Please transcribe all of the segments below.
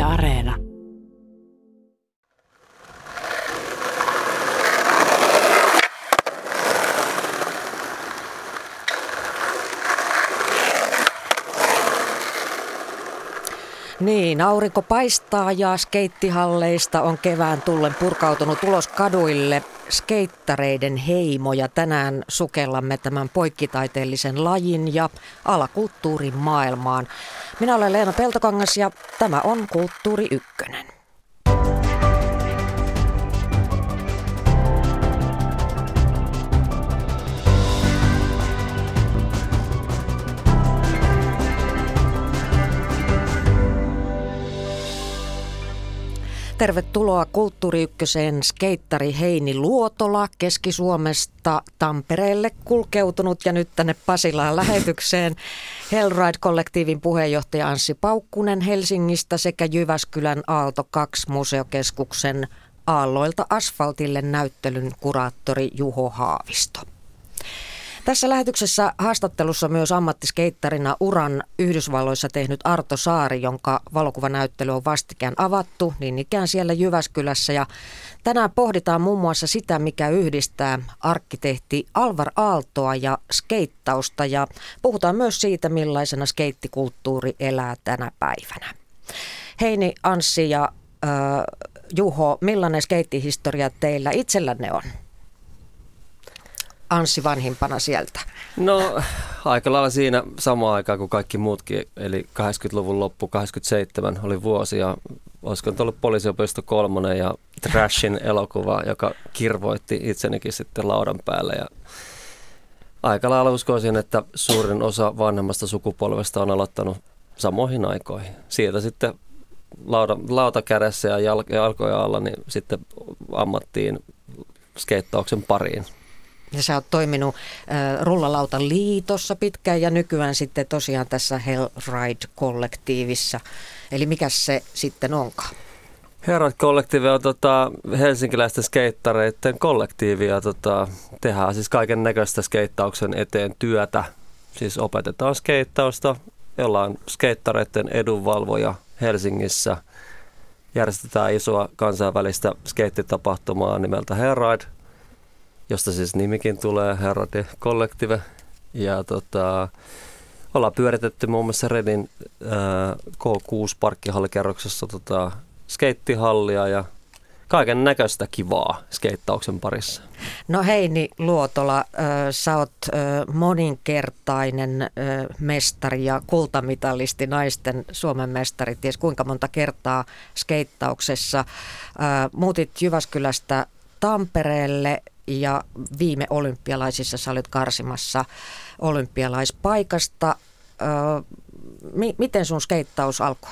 Areena. Niin, aurinko paistaa ja skeittihalleista on kevään tullen purkautunut ulos kaduille skeittareiden heimo ja tänään sukellamme tämän poikkitaiteellisen lajin ja alakulttuurin maailmaan. Minä olen Leena Peltokangas ja tämä on Kulttuuri Ykkönen. Tervetuloa Kulttuuri Ykköseen skeittari Heini Luotola Keski-Suomesta Tampereelle kulkeutunut ja nyt tänne Pasilaan lähetykseen. Hellride-kollektiivin puheenjohtaja Anssi Paukkunen Helsingistä sekä Jyväskylän Aalto 2 museokeskuksen Aalloilta asfaltille -näyttelyn kuraattori Juho Haavisto. Tässä lähetyksessä haastattelussa myös ammattiskeittarina uran Yhdysvalloissa tehnyt Arto Saari, jonka valokuvanäyttely on vastikään avattu, niin ikään siellä Jyväskylässä. Ja tänään pohditaan muun muassa sitä, mikä yhdistää arkkitehti Alvar Aaltoa ja skeittausta. Ja puhutaan myös siitä, millaisena skeittikulttuuri elää tänä päivänä. Heini, Anssi ja Juho, millainen skeittihistoria teillä itsellänne on? Anssi vanhimpana sieltä. No aika lailla siinä samaan aikaan kuin kaikki muutkin, eli 80-luvun loppu, 87 oli vuosi ja olisiko nyt ollut Poliisiopisto 3 ja Trashin elokuva, joka kirvoitti itsenikin sitten laudan päälle. Ja aika lailla uskoisin, että suurin osa vanhemmasta sukupolvesta on aloittanut samoihin aikoihin. Sieltä sitten lauta kädessä ja jalkoja alla, niin sitten ammattiin skeittauksen pariin. Ja sä oot toiminut Rullalautan liitossa pitkään ja nykyään sitten tosiaan tässä Hellride-kollektiivissa. Eli mikä se sitten onkaan? Hellride-kollektiivi on helsinkiläisten skeittareiden kollektiivi ja tehdään siis kaiken näköistä skeittauksen eteen työtä. Siis opetetaan skeittausta, ollaan skeittareiden edunvalvoja Helsingissä. Järjestetään isoa kansainvälistä skeittitapahtumaa nimeltä Hellride, josta siis nimikin tulee, Hellride Collective. Ja ollaan pyöritetty muun muassa Redin K6-parkkihallikerroksessa skeittihallia ja kaiken näköistä kivaa skeittauksen parissa. No Heini Luotola, sä oot moninkertainen mestari ja kultamitalisti, naisten Suomen mestari, ties kuinka monta kertaa skeittauksessa. Muutit Jyväskylästä Tampereelle ja viime olympialaisissa sä olit karsimassa olympialaispaikasta. Miten sun skeittaus alkoi?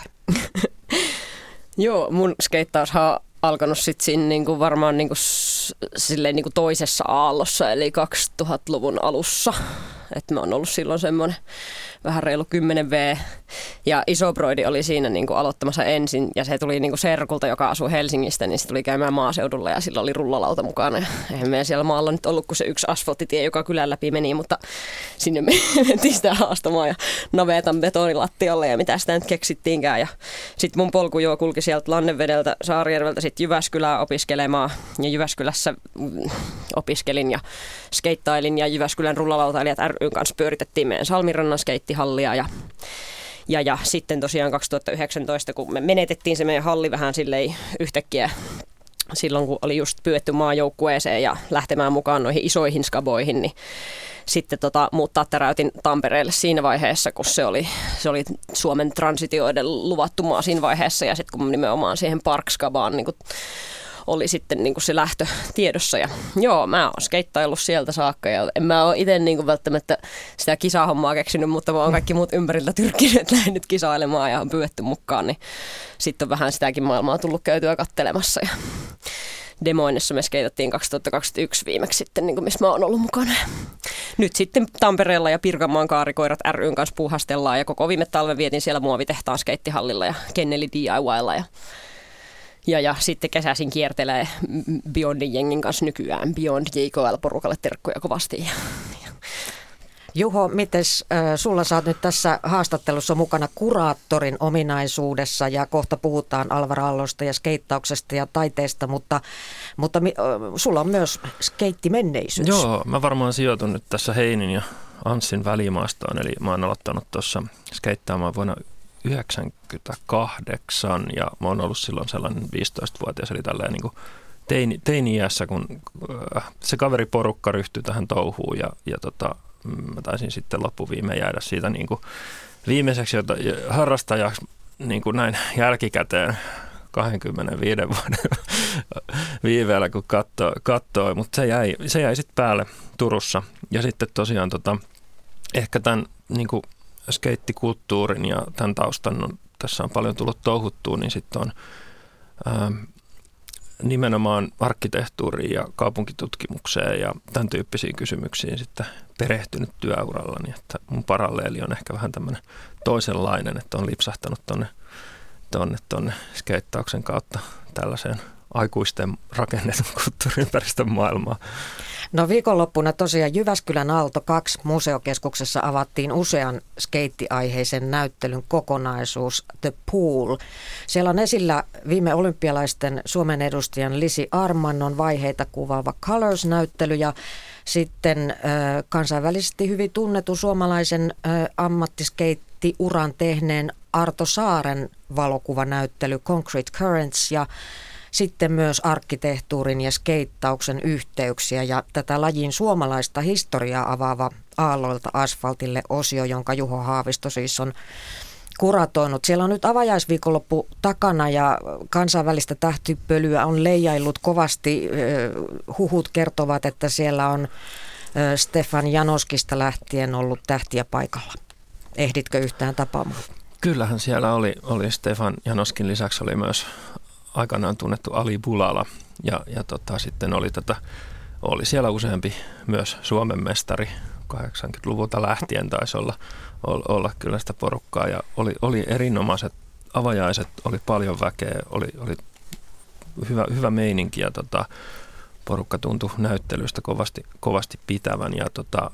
Joo, mun skeittaushan on alkanut sitten siinä niinku varmaan niinku silleen niinku toisessa aallossa, eli 2000-luvun alussa. Että mä oon ollut silloin semmoinen vähän reilu 10V. Ja isobroidi oli siinä niinku aloittamassa ensin, ja se tuli niinku serkulta, joka asui Helsingistä, niin se tuli käymään maaseudulla, ja sillä oli rullalauta mukana. Ja eihän meidän siellä maalla nyt ollut kuin se yksi asfalttitie, joka kylän läpi meni, mutta sinne me mentiin sitä haastamaan ja navetan betonilattialle ja mitä sitä nyt keksittiinkään. Ja sitten mun polku kulki sieltä Lannevedeltä, Saarijärveltä sitten Jyväskylään opiskelemaan, ja Jyväskylässä opiskelin ja skeittailin, ja Jyväskylän rullalautailijat ry:n kanssa pyöritettiin meidän Salmirannan skeittihallia ja sitten tosiaan 2019, kun me menetettiin se meidän halli vähän silleen yhtäkkiä silloin, kun oli just pyydetty maajoukkueeseen ja lähtemään mukaan noihin isoihin skaboihin, niin sitten muuttaa täräytin Tampereelle siinä vaiheessa, kun se oli Suomen transitioiden luvattu maa siinä vaiheessa, ja sitten kun nimenomaan siihen Park-skabaan niin oli sitten niin kuin se lähtö tiedossa. Ja joo, mä oon skeittaillut sieltä saakka ja en mä ole itse niin kuin välttämättä sitä kisahommaa keksinyt, mutta mä oon kaikki muut ympäriltä tyrkkinyt, että lähdin nyt kisailemaan ja on pyydetty mukaan, niin sitten on vähän sitäkin maailmaa tullut käytyä kattelemassa. Ja Demoinessa me skeitattiin 2021 viimeksi sitten, niin kuin missä mä oon ollut mukana. Nyt sitten Tampereella ja Pirkanmaan kaarikoirat ry:n kanssa puuhastellaan ja koko viime talven vietin siellä muovitehtaan skeittihallilla ja Kenneli DIYlla ja sitten kesäisin kiertelee Beyondin jengin kanssa nykyään. Beyond JKL-porukalle terkkuja kovasti. Juho, mites sulla sä oot nyt tässä haastattelussa mukana kuraattorin ominaisuudessa ja kohta puhutaan Alvar Aallosta ja skeittauksesta ja taiteesta, mutta sulla on myös skeittimenneisyys. Joo, mä varmaan sijoitun nyt tässä Heinin ja Anssin välimaastoon, eli mä oon aloittanut tuossa skeittaamaan vuonna 1998 ja mä oon ollut silloin sellainen 15-vuotias, eli tälleen niin kuin teini-iässä, kun se kaveriporukka ryhtyi tähän touhuun ja mä taisin sitten loppuviimeen jäädä siitä niin kuin viimeiseksi harrastajaksi niin kuin näin jälkikäteen 25 vuoden viiveellä, kun kattoi, mutta se jäi sitten päälle Turussa. Ja sitten tosiaan ehkä tämän niin kuin skeittikulttuurin ja tämän taustan, tässä on paljon tullut touhuttua, niin sitten on nimenomaan arkkitehtuuriin ja kaupunkitutkimukseen ja tämän tyyppisiin kysymyksiin sitten perehtynyt työurallani, että mun paralleeli on ehkä vähän tämmöinen toisenlainen, että on lipsahtanut tuonne skeittauksen kautta tällaiseen aikuisten rakennetun kulttuuriympäristön maailmaan. No viikonloppuna tosiaan Jyväskylän Aalto 2 museokeskuksessa avattiin usean skeittiaiheisen näyttelyn kokonaisuus The Pool. Siellä on esillä viime olympialaisten Suomen edustajan Lisi Armannon vaiheita kuvaava Colors-näyttely ja sitten kansainvälisesti hyvin tunnettu suomalaisen ammattiskeitti-uran tehneen Arto Saaren valokuvanäyttely Concrete Currents ja sitten myös arkkitehtuurin ja skeittauksen yhteyksiä ja tätä lajin suomalaista historiaa avaava Aalloilta asfaltille -osio, jonka Juho Haavisto siis on kuratoinut. Siellä on nyt avajaisviikonloppu takana ja kansainvälistä tähtipölyä on leijaillut kovasti. Huhut kertovat, että siellä on Stefan Janoskista lähtien ollut tähtiä paikalla. Ehditkö yhtään tapaamaan? Kyllähän siellä oli Stefan Janoskin lisäksi oli myös aikanaan tunnettu Ali Bulala ja sitten oli siellä useampi myös Suomen mestari 80-luvulta lähtien taisi olla kyllä sitä porukkaa ja oli erinomaiset avajaiset, oli paljon väkeä, oli hyvä meininki ja porukka tuntui näyttelystä kovasti pitävän ja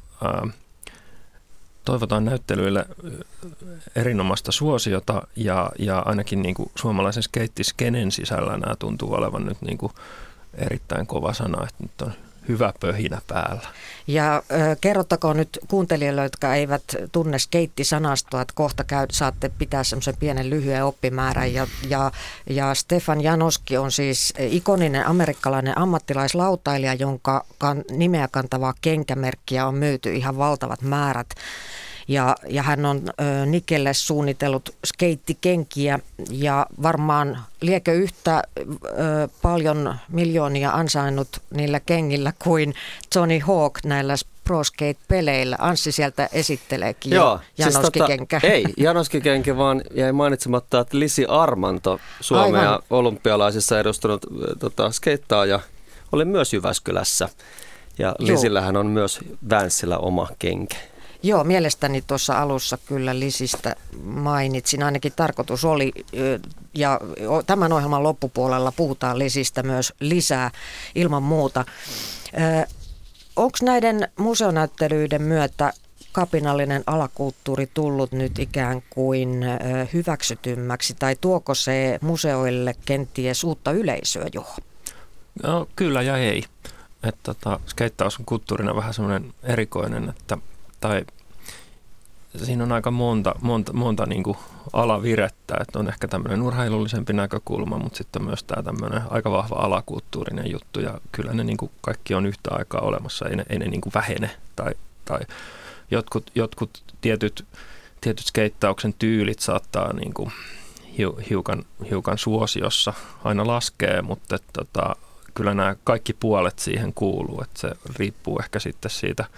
toivotaan näyttelyille erinomaista suosiota ja ainakin niin kuin suomalaisen skeittiskenen sisällä nämä tuntuu olevan nyt niin kuin erittäin kova sana, että nyt on hyvä pöhinä päällä. Ja kerrottakoon nyt kuuntelijoille, jotka eivät tunne skeittisanastoa, että kohta saatte pitää semmoisen pienen lyhyen oppimäärän. Ja Stefan Janoski on siis ikoninen amerikkalainen ammattilaislautailija, jonka nimeä kantavaa kenkämerkkiä on myyty ihan valtavat määrät. Ja hän on Nikelle suunnitellut skeittikenkiä ja varmaan liekö yhtä paljon miljoonia ansainnut niillä kengillä kuin Tony Hawk näillä Pro Skate-peleillä. Anssi sieltä esitteleekin jo Janoski-kenkä. Ei Janoski-kenkä, vaan jäi mainitsematta, että Lisi Armanto Suomea olympialaisissa edustunut skeittaaja oli myös Jyväskylässä. Ja Lisillähän on myös Vänssillä oma kenkä. Joo, mielestäni tuossa alussa kyllä Lisistä mainitsin, ainakin tarkoitus oli, ja tämän ohjelman loppupuolella puhutaan Lisistä myös lisää ilman muuta. Onko näiden museonäyttelyiden myötä kapinallinen alakulttuuri tullut nyt ikään kuin hyväksytymmäksi, tai tuoko se museoille kenties uutta yleisöä, Juho? No, kyllä ja ei. Skeittaus on kulttuurina vähän semmoinen erikoinen, tai siinä on aika monta niin kuin alavirettä, että on ehkä tämmöinen urheilullisempi näkökulma, mutta sitten myös tämä tämmöinen aika vahva alakulttuurinen juttu ja kyllä ne niin kuin kaikki on yhtä aikaa olemassa, ei ne niin kuin vähene tai jotkut tietyt skeittauksen tyylit saattaa niin kuin hiukan suosiossa aina laskee, mutta kyllä nämä kaikki puolet siihen kuuluu, että se riippuu ehkä sitten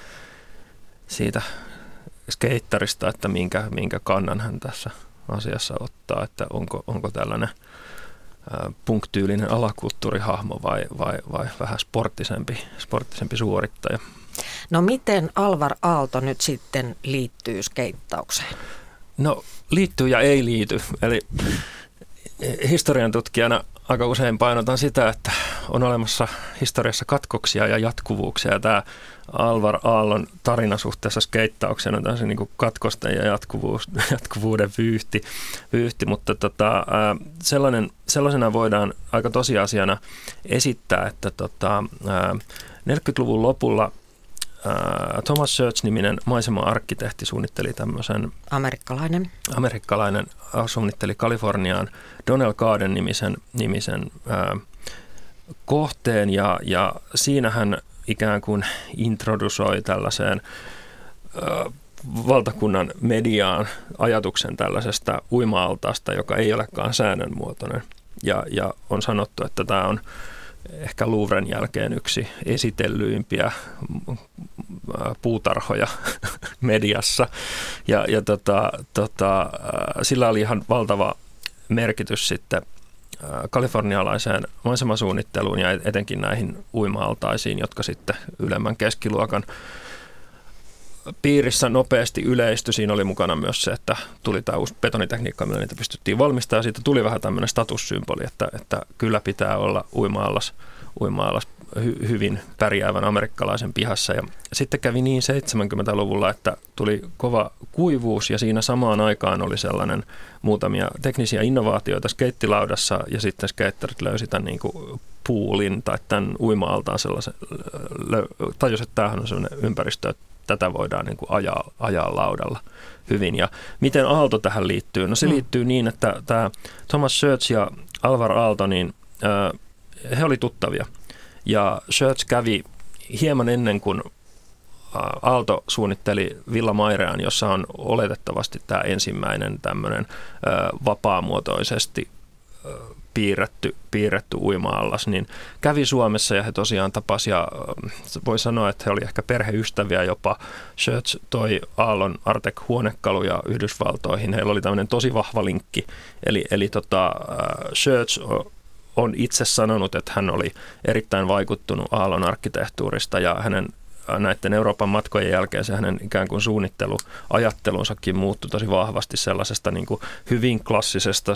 siitä skeittarista, että minkä kannan hän tässä asiassa ottaa, että onko tällainen punk-tyylinen alakulttuurihahmo vai vähän sporttisempi suorittaja. No miten Alvar Aalto nyt sitten liittyy skeittaukseen? No liittyy ja ei liity, eli historian tutkijana aika usein painotan sitä, että on olemassa historiassa katkoksia ja jatkuvuuksia. Ja tämä Alvar Aallon tarina suhteessa skeittaukseen on tämmöisen niin kuin katkosten ja jatkuvuuden vyyhti, mutta sellaisena voidaan aika tosiasiana esittää, että 40-luvun lopulla Thomas Church-niminen maisema-arkkitehti suunnitteli tämmöisen amerikkalainen suunnitteli Kaliforniaan Donnell Garden nimisen kohteen ja siinä hän ikään kuin introdusoi tällaiseen valtakunnan mediaan ajatuksen tällaisesta uima-altaasta, joka ei olekaan säännönmuotoinen ja on sanottu, että tämä on ehkä Louvren jälkeen yksi esitellyimpiä puutarhoja mediassa. Sillä oli ihan valtava merkitys sitten kalifornialaiseen maisemasuunnitteluun ja etenkin näihin uima-altaisiin, jotka sitten ylemmän keskiluokan piirissä nopeasti yleistyi. Siinä oli mukana myös se, että tuli tämä uusi betonitekniikka, millä niitä pystyttiin valmistamaan. Ja siitä tuli vähän tämmöinen statussymboli, että kyllä pitää olla uima-alas hyvin pärjäävän amerikkalaisen pihassa. Ja sitten kävi niin 70-luvulla, että tuli kova kuivuus ja siinä samaan aikaan oli sellainen muutamia teknisiä innovaatioita skeittilaudassa ja sitten skaterit löysi tämän niin kuin poolin tai tämän uima-altaan sellaisen, tajusi, että tämähän on sellainen ympäristö, että tätä voidaan niin kuin ajaa laudalla hyvin. Ja miten aalto tähän liittyy? No se liittyy niin, että tämä Thomas Church ja Alvar Aalto, niin he oli tuttavia. Ja Church kävi hieman ennen kuin Aalto suunnitteli Villa Mairean, jossa on oletettavasti tämä ensimmäinen tämmöinen vapaamuotoisesti piirretty uima-allas, niin kävi Suomessa ja he tosiaan tapasi ja voi sanoa, että he oli ehkä perheystäviä jopa. Church toi Aallon Artec-huonekaluja Yhdysvaltoihin. Heillä oli tämmöinen tosi vahva linkki. Eli Church on itse sanonut, että hän oli erittäin vaikuttunut Aallon arkkitehtuurista ja hänen näiden Euroopan matkojen jälkeen se hänen ikään kuin suunnitteluajattelunsakin muuttui tosi vahvasti sellaisesta niin kuin hyvin klassisesta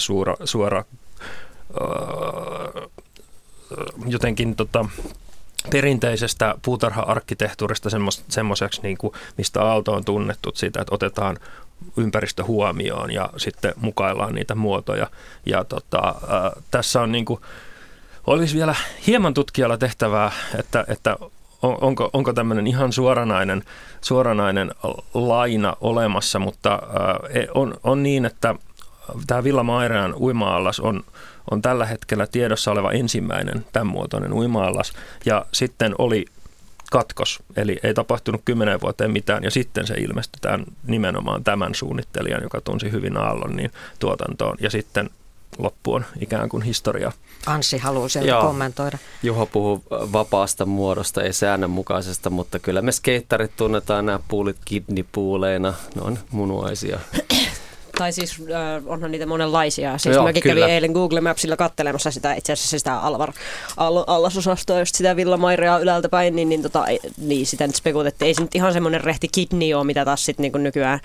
jotenkin perinteisestä puutarha-arkkitehtuurista semmoiseksi, niin kuin, mistä Aalto on tunnettu siitä, että otetaan ympäristö huomioon ja sitten mukaillaan niitä muotoja. Ja tässä on niin kuin, olisi vielä hieman tutkijalla tehtävää, että onko tämmöinen ihan suoranainen laina olemassa, mutta on niin, että tämä Villa Mairean uima-allas on tällä hetkellä tiedossa oleva ensimmäinen tämän muotoinen uima-allas ja sitten oli katkos, eli ei tapahtunut 10 vuoteen mitään ja sitten se ilmestyi nimenomaan tämän suunnittelijan, joka tunsi hyvin Aallon, niin tuotantoon ja sitten loppu on ikään kuin historia. Anssi haluaa sieltä kommentoida. Juha puhuu vapaasta muodosta, ei säännönmukaisesta, mutta kyllä me skeittarit tunnetaan nämä puulit kidneypuuleina, ne on munuaisia. Tai siis onhan niitä monenlaisia. Siis mäkin kävin eilen Google Mapsilla kattelemassa sitä, itse asiassa sitä allasosastoa, just sitä Villa Maireaa ylältä päin, niin sitä nyt spekutettiin. Ei se nyt ihan semmoinen rehti kidney ole, mitä taas sitten niin nykyään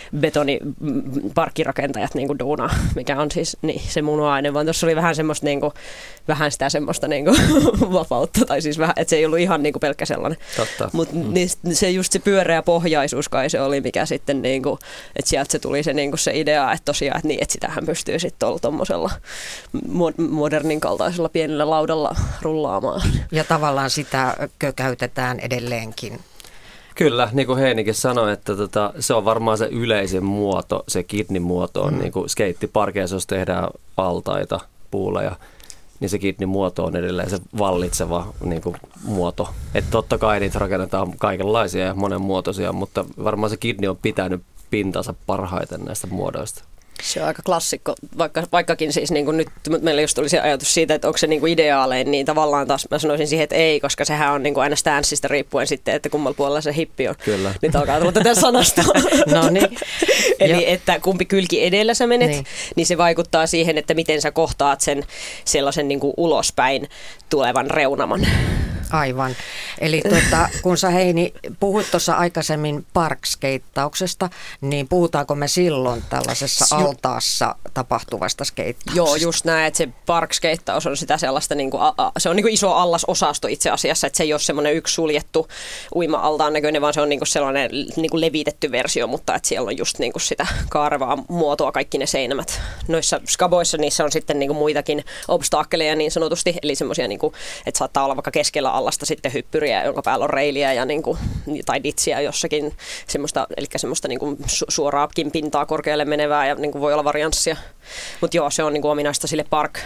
betoniparkkirakentajat niin duunaa, mikä on siis niin, se munuainen, vaan tuossa oli vähän semmoista vähän sitä semmoista vapautta, tai siis vähän, että se ei ollut ihan pelkkä sellainen. Mutta se just se pyöreä pohjaisuus kai se oli, mikä sitten että sieltä se tuli se idea, että tosiaan, että sitähän pystyy sitten olla tuommoisella modernin kaltaisella pienellä laudalla rullaamaan. Ja tavallaan sitä käytetään edelleenkin. Kyllä, niin kuin Heinikin sanoi, että se on varmaan se yleisin muoto, se kidney-muoto on niin kuin skeittiparkeissa, jos tehdään altaita, puuleja, niin se kidney-muoto on edelleen se vallitseva niin kuin muoto. Että totta kai niitä rakennetaan kaikenlaisia ja monenmuotoisia, mutta varmaan se kidney on pitänyt pintansa parhaiten näistä muodoista. Se on aika klassikko, vaikkakin siis niin kuin nyt meillä just tuli se ajatus siitä, että onko se niin kuin ideaalein, niin tavallaan taas mä sanoisin siihen, että ei, koska sehän on niin kuin aina stanssista riippuen sitten, että kummalla puolella se hippi on. Kyllä. Nyt alkaa tulla tätä sanasta. No niin. Eli että kumpi kylki edellä sä menet, niin se vaikuttaa siihen, että miten sä kohtaat sen sellaisen niin kuin ulospäin tulevan reunaman. Aivan. Eli kun sä Heini puhuit tuossa aikaisemmin parkskeittauksesta, niin puhutaanko me silloin tällaisessa altaassa tapahtuvasta skeittauksesta? Joo, just näin, että se parkskeittaus on sitä sellaista, se on iso allasosasto itse asiassa, että se ei ole semmoinen yksi suljettu uima-altaan näköinen, vaan se on sellainen levitetty versio, mutta että siellä on just sitä kaarevaa muotoa, kaikki ne seinämät. Noissa skaboissa niissä on sitten muitakin obstakkeleja niin sanotusti, eli semmoisia, että saattaa olla vaikka keskellä allasta sitten hyppyriä, jonka päällä on reiliä ja tai ditsiä jossakin, semmoista, eli semmoista suoraakin pintaa korkealle menevää ja voi olla varianssia. Mutta joo, se on ominaista sille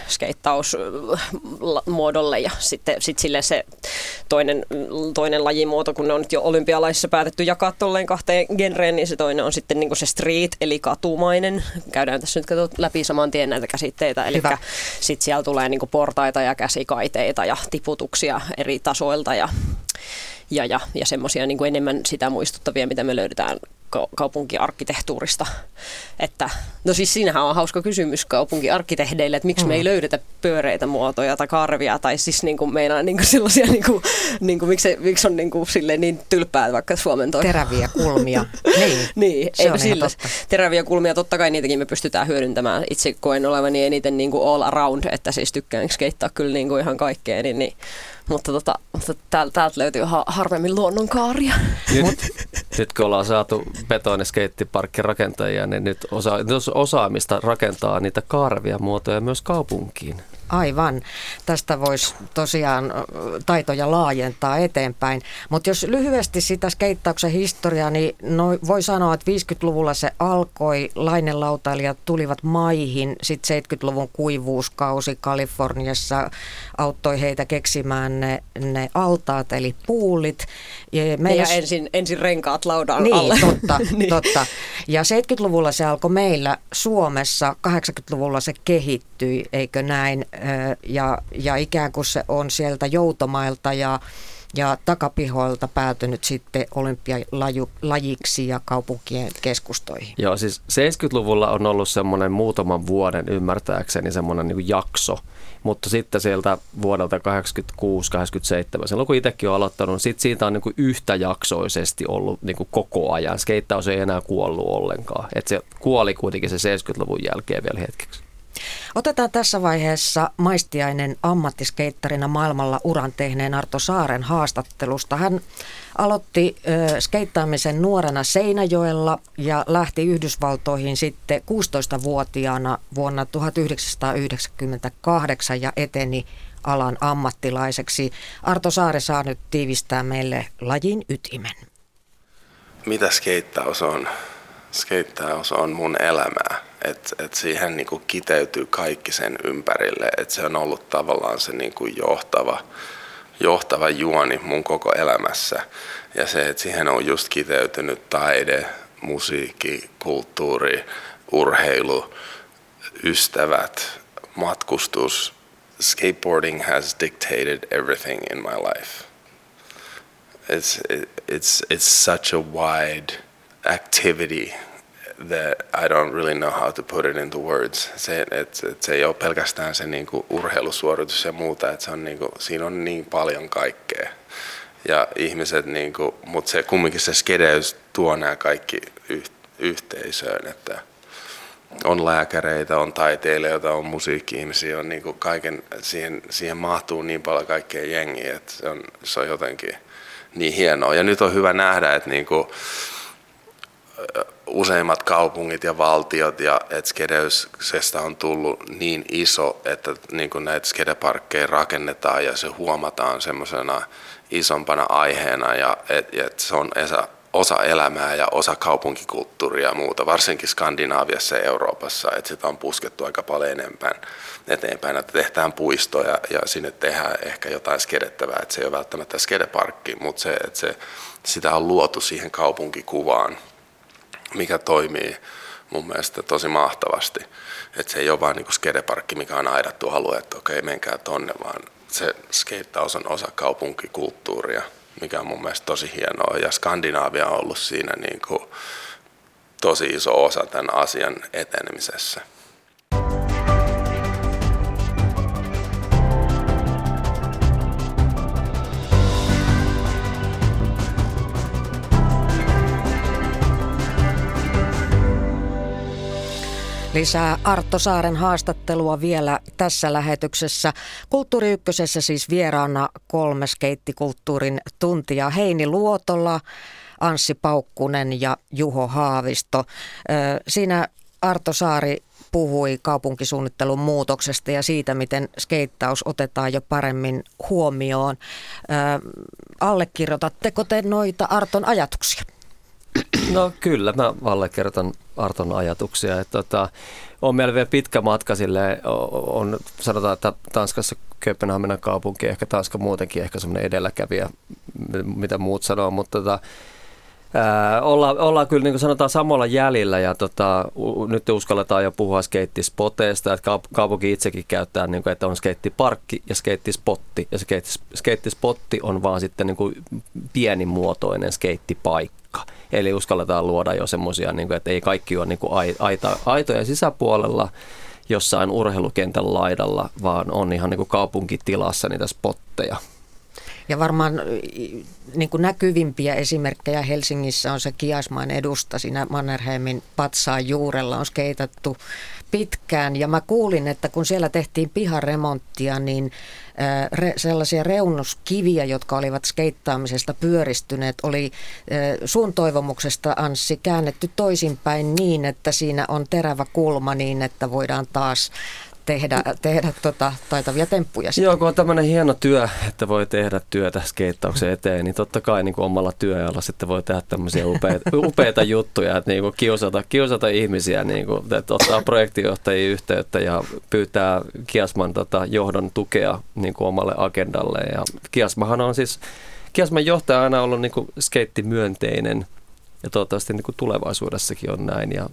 park-skeittausmuodolle ja sitten sille se toinen lajimuoto, kun ne on nyt jo olympialaisissa päätetty jakaa tolleen 2 genreen, niin se toinen on sitten se street, eli katumainen. Käydään tässä nyt läpi saman tien näitä käsitteitä, eli sitten siellä tulee portaita ja käsikaiteita ja tiputuksia eri tasoilta ja semmoisia enemmän sitä muistuttavia, mitä me löydetään kaupunkiarkkitehtuurista. No siis siinähän on hauska kysymys kaupunkiarkkitehdeille, että miksi me ei löydetä pyöreitä muotoja tai karvia, tai siis meinaa sellaisia, miksi on silleen niin tylppää vaikka Suomen teräviä kulmia. Niin, eipä sillä. Teräviä kulmia, totta kai niitäkin me pystytään hyödyntämään. Itse koen olevani eniten all around, että siis tykkään skeittaa kyllä ihan kaikkea, mutta täältä löytyy harvemmin luonnonkaaria. Nyt kun ollaan saatu betoniskeittiparkkirakentajia, niin nyt osaamista rakentaa niitä kaarevia muotoja myös kaupunkiin. Aivan. Tästä voisi tosiaan taitoja laajentaa eteenpäin. Mutta jos lyhyesti sitä skeittauksen historiaa, niin voi sanoa, että 50-luvulla se alkoi. Lainelautailijat tulivat maihin. Sitten 70-luvun kuivuuskausi Kaliforniassa auttoi heitä keksimään ne altaat, eli puulit. Ja ensin renkaat laudan niin, alle. Totta. Ja 70-luvulla se alkoi meillä Suomessa. 80-luvulla se kehittyi, eikö näin? Ja ikään kuin se on sieltä joutomailta ja takapihoilta päätynyt sitten olympialajiksi ja kaupunkien keskustoihin. Joo, siis 70-luvulla on ollut semmoinen muutaman vuoden ymmärtääkseni semmoinen jakso, mutta sitten sieltä vuodelta 86-87, silloin kun itsekin olen aloittanut, sitten siitä on yhtäjaksoisesti ollut koko ajan. Skeittaus ei enää kuollut ollenkaan, että se kuoli kuitenkin se 70-luvun jälkeen vielä hetkeksi. Otetaan tässä vaiheessa maistiainen ammattiskeittarina maailmalla uran tehneen Arto Saaren haastattelusta. Hän aloitti skeittaamisen nuorena Seinäjoella ja lähti Yhdysvaltoihin sitten 16-vuotiaana vuonna 1998 ja eteni alan ammattilaiseksi. Arto Saari saa nyt tiivistää meille lajin ytimen. Mitä skeittaus on? Skeittaus on mun elämää. Et siihen kiteytyy kaikki sen ympärille. Et se on ollut tavallaan se johtava juoni mun koko elämässä. Ja se, että siihen on just kiteytynyt taide, musiikki, kulttuuri, urheilu, ystävät, matkustus. Skateboarding has dictated everything in my life. It's such a wide activity that I don't really know how to put it into words. Se ei ole pelkästään se urheilusuoritus ja muuta, että se on siinä on niin paljon kaikkea. Ja ihmiset mutta se kumminkin se skedeys tuo nämä kaikki yhteisöön, että on lääkäreitä, on taiteilijoita, on musiikki-ihmisiä, on kaiken siihen mahtuu niin paljon kaikkea jengiä, että se on jotenkin niin hienoa. Ja nyt on hyvä nähdä, että useimmat kaupungit ja valtiot ja että skedeyksestä on tullut niin iso, että näitä skedeparkkeja rakennetaan ja se huomataan semmoisena isompana aiheena ja että se on osa elämää ja osa kaupunkikulttuuria ja muuta, varsinkin Skandinaaviassa ja Euroopassa, että sitä on puskettu aika paljon eteenpäin, että tehdään puistoja ja sinne tehdään ehkä jotain skedettävää, että se ei ole välttämättä skedeparkki, mutta sitä on luotu siihen kaupunkikuvaan, mikä toimii mun mielestä tosi mahtavasti. Että se ei ole vain skedeparkki, mikä on aidattu alue, että okei, menkää tonne, vaan se skeittaus on osa kaupunkikulttuuria, mikä on mun mielestä tosi hienoa. Ja Skandinaavia on ollut siinä tosi iso osa tämän asian etenemisessä. Lisää Arto Saaren haastattelua vielä tässä lähetyksessä. Kulttuuri Ykkösessä siis vieraana 3 skeittikulttuurin tuntija Heini Luotola, Anssi Paukkunen ja Juho Haavisto. Siinä Arto Saari puhui kaupunkisuunnittelun muutoksesta ja siitä, miten skeittaus otetaan jo paremmin huomioon. Allekirjoitatteko te noita Arton ajatuksia? No kyllä, mä allekirjoitan Arton ajatuksia. On meillä vielä pitkä matka silleen, sanotaan, että Tanskassa Kööpenhaminan kaupunki, ehkä Tanska muutenkin ehkä semmoinen edelläkävijä, mitä muut sanoo, mutta ollaan kyllä niin kuin sanotaan samalla jäljellä ja nyt uskalletaan jo puhua skeittispoteista, että kaupunki itsekin käyttää, niin kuin, että on skeittiparkki ja skeittispotti ja skeittispotti on vaan sitten niin kuin pienimuotoinen skeittipaikka. Eli uskalletaan luoda jo semmoisia, niin kuin, että ei kaikki ole niin kuin aitoja sisäpuolella jossain urheilukentän laidalla, vaan on ihan niin kuin kaupunkitilassa niitä spotteja. Ja varmaan niin kuin näkyvimpiä esimerkkejä Helsingissä on se Kiasman edusta. Siinä Mannerheimin patsaan juurella on skeitattu pitkään. Ja mä kuulin, että kun siellä tehtiin piharemonttia, niin sellaisia reunuskiviä, jotka olivat skeittaamisesta pyöristyneet, oli sun toivomuksesta, Anssi, käännetty toisinpäin niin, että siinä on terävä kulma niin, että voidaan taas tehdä taitavia temppuja. Joo, kun on tämmöinen hieno työ, että voi tehdä työtä skeittauksen eteen, niin totta kai niin kuin omalla työajalla sitten voi tehdä tämmöisiä upeita juttuja, että niin kuin kiusata ihmisiä, niin kuin, että ottaa projektijohtajia yhteyttä ja pyytää Kiasman johdon tukea niin kuin omalle agendalle. Ja Kiasman johtaja on aina ollut niin kuin skeittimyönteinen ja toivottavasti niin kuin tulevaisuudessakin on näin. Ja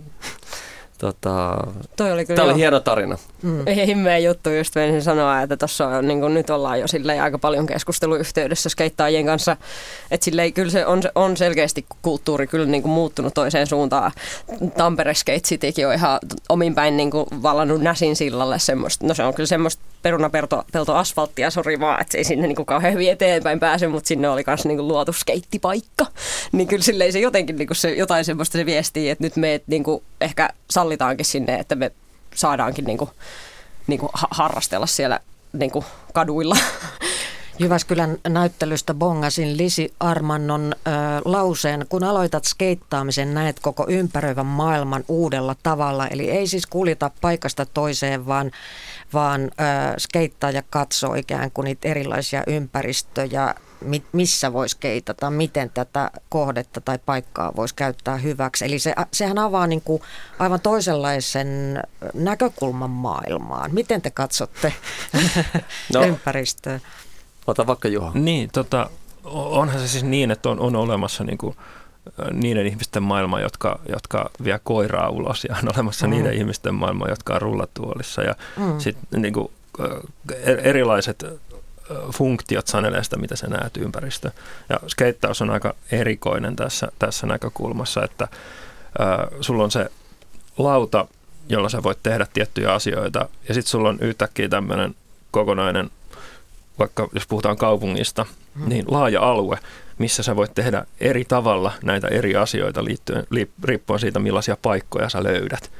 Tämä oli hieno tarina. Himmeä juttu, just menisin sanoa, että tuossa on, niin kuin nyt ollaan jo aika paljon keskusteluyhteydessä skeittaajien kanssa, että silleen, kyllä se on selkeästi kulttuuri kyllä niin kuin muuttunut toiseen suuntaan. Tampere Skate Citykin on ihan omin päin niin kuin vallannut Näsin sillalle semmoista, no se on kyllä semmoista perunapeltoasfalttia, sori vaan, että se ei sinne niin kuin kauhean hyvin eteenpäin pääse, mutta sinne oli myös niin kuin luotu skeittipaikka. Niin kyllä silleen se jotenkin niin kuin se, jotain semmoista se viestii, että nyt me niin kuin ehkä sallitaankin sinne, että me saadaankin niin kuin harrastella siellä niin kuin kaduilla. Jyväskylän näyttelystä bongasin Lisi Armannon lauseen, kun aloitat skeittaamisen, näet koko ympäröivän maailman uudella tavalla. Eli ei siis kuljeta paikasta toiseen, vaan skeittaaja katsoo ikään kuin niitä erilaisia ympäristöjä, missä voisi skeitata, miten tätä kohdetta tai paikkaa voisi käyttää hyväksi. Eli sehän avaa niin kuin aivan toisenlaisen näkökulman maailmaan. Miten te katsotte ympäristöä? Ota vaikka Juha. Niin, onhan se siis niin, että on olemassa niin kuin niiden ihmisten maailma, jotka vie koiraa ulos, ja on olemassa niiden ihmisten maailma, jotka on rullatuolissa. Ja sitten niin kuin erilaiset funktiot sanelee sitä, mitä sä näet ympäristö. Ja skeittaus on aika erikoinen tässä näkökulmassa, että sulla on se lauta, jolla sä voit tehdä tiettyjä asioita, ja sitten sulla on yhtäkkiä tämmöinen kokonainen, vaikka jos puhutaan kaupungista, niin laaja alue, missä sä voit tehdä eri tavalla näitä eri asioita riippuen siitä, millaisia paikkoja sä löydät.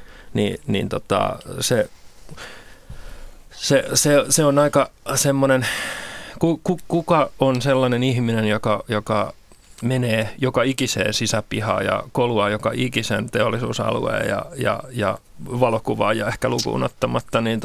Se on aika semmoinen, kuka on sellainen ihminen, joka menee joka ikiseen sisäpihaan ja koluaa joka ikisen teollisuusalueen ja valokuvaa ja ehkä lukuun ottamatta, niin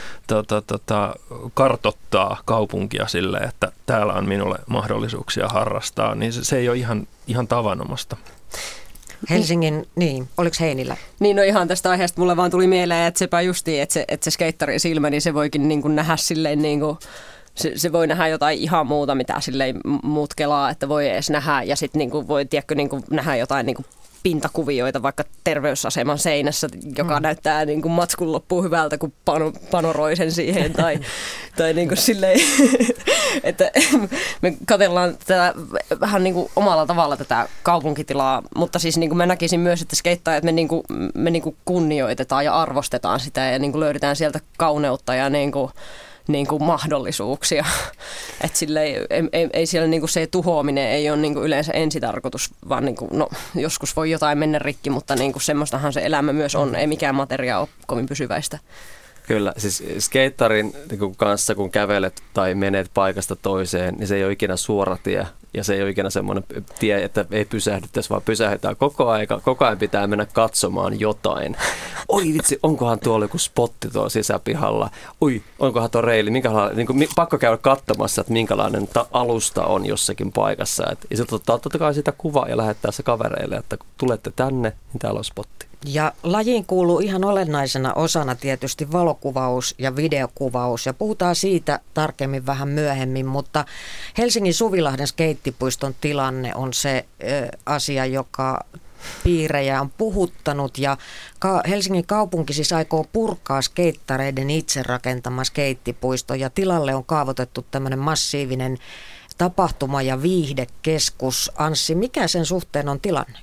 kartoittaa kaupunkia silleen, että täällä on minulle mahdollisuuksia harrastaa, niin se ei ole ihan tavanomasta. Helsingin, niin, oliko Heinillä? Niin, no ihan tästä aiheesta mulle vaan tuli mieleen, että sepä justiin, että se skeittarin silmä, niin se voikin niin kuin nähdä silleen niin kuin, se voi nähdä jotain ihan muuta, mitä silleen muut kelaa, että voi edes nähdä, ja sitten niin kuin voi niin kuin nähdä jotain niin kuin pintakuvioita vaikka terveysaseman seinässä, joka näyttää niin kuin matskun loppuun hyvältä, kun panoroi sen siihen, tai niin kuin silleen, että me katsellaan tätä vähän niin kuin omalla tavalla tätä kaupunkitilaa, mutta siis niin kuin mä näkisin myös, että skeittaajat me niin kuin kunnioitetaan ja arvostetaan sitä ja niin kuin löydetään sieltä kauneutta ja niin kuin niin kuin mahdollisuuksia. Että ei siellä niin kuin se tuhoaminen ei ole niin kuin yleensä ensitarkoitus, vaan niin kuin, no, joskus voi jotain mennä rikki, mutta niin kuin semmoistahan se elämä myös on. Ei mikään materia ole kovin pysyväistä. Kyllä, siis skeittarin kanssa kun kävelet tai menet paikasta toiseen, niin se ei ole ikinä suora tie ja se ei ole ikinä semmoinen tie, että ei pysähdyttäisi, vaan pysähdytään koko ajan pitää mennä katsomaan jotain. Oi vitsi, onkohan tuolla joku spotti tuolla sisäpihalla? Oi, onkohan tuo reili? Niin pakko käydä katsomassa, että minkälainen alusta on jossakin paikassa. Ja sitten ottaa totta kai sitä kuvaa ja lähettää se kavereille, että kun tulette tänne, niin täällä on spotti. Ja lajiin kuuluu ihan olennaisena osana tietysti valokuvaus ja videokuvaus ja puhutaan siitä tarkemmin vähän myöhemmin, mutta Helsingin Suvilahden skeittipuiston tilanne on se asia, joka piirejä on puhuttanut ja Helsingin kaupunki siis aikoo purkaa skeittareiden itse rakentama skeittipuisto ja tilalle on kaavoitettu tämmöinen massiivinen tapahtuma- ja viihdekeskus. Anssi, mikä sen suhteen on tilanne?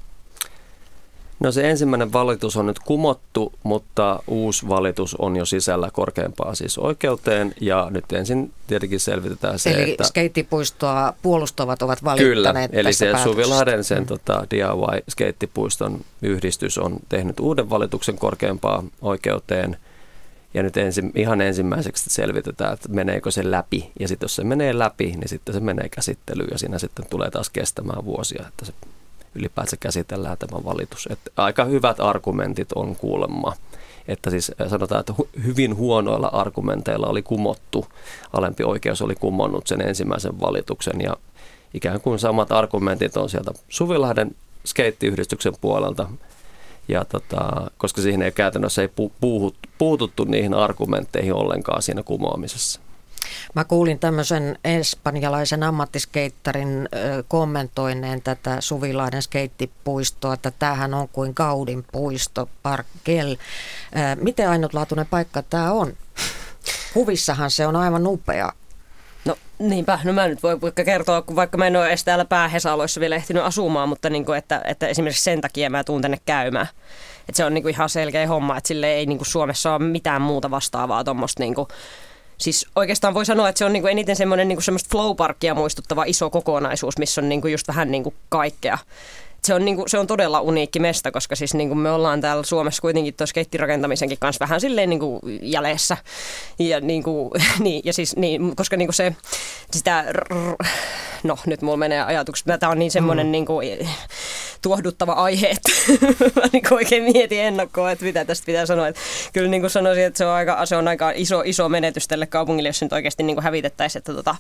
No se ensimmäinen valitus on nyt kumottu, mutta uusi valitus on jo sisällä korkeampaan siis oikeuteen ja nyt ensin tietenkin selvitetään se, eli että... skeittipuistoa puolustavat ovat valittaneet. Kyllä, eli se päätöksestä. Suvilahden sen DIY-skeittipuiston yhdistys on tehnyt uuden valituksen korkeampaan oikeuteen ja nyt ihan ensimmäiseksi selvitetään, että meneekö se läpi ja sitten jos se menee läpi, niin sitten se menee käsittelyyn ja siinä sitten tulee taas kestämään vuosia, että se ylipäätään käsitellään tämä valitus. Että aika hyvät argumentit on kuulemma. Että siis sanotaan, että hyvin huonoilla argumenteilla oli kumottu, alempi oikeus oli kumonnut sen ensimmäisen valituksen ja ikään kuin samat argumentit on sieltä Suvilahden skeittiyhdistyksen puolelta. Ja koska siihen ei käytännössä puututtu niihin argumentteihin ollenkaan siinä kumoamisessa. Mä kuulin tämmöisen espanjalaisen ammattiskeittarin kommentoineen tätä Suvilahden skeittipuistoa, että tämähän on kuin Gaudin puisto, Parkel. Miten ainutlaatuinen paikka tämä on? Kuvissahan se on aivan upea. No niinpä, no mä nyt voin kertoa, kun vaikka mä en ole edes täällä päähesaloissa vielä ehtinyt asumaan, mutta niin kuin, että esimerkiksi sen takia mä tuun tänne käymään. Että se on niin kuin ihan selkeä homma, että sille ei niin kuin Suomessa ole mitään muuta vastaavaa tuommoista niin kuin. Siis oikeastaan voi sanoa, että se on niinku eniten semmoinen niinku semmoista flow-parkkia muistuttava iso kokonaisuus, missä on niinku just vähän niinku kaikkea. Se on todella uniikki mesta, koska siis niinku me ollaan täällä Suomessa kuitenkin tuon skeittirakentamisenkin kanssa vähän silleen niinku jäljessä. Ja niinku, niin, ja siis niin, koska niinku se sitä no nyt mulla menee ajatukset, tämä on niin semmoinen niinku tuohduttava aihe, että mä niin oikein mietin ennakkoon, että mitä tästä pitää sanoa. Että kyllä niin kuin sanoisin, että se on aika iso menetys tälle kaupungille, jos se nyt oikeasti niin kuin hävitettäisiin. Että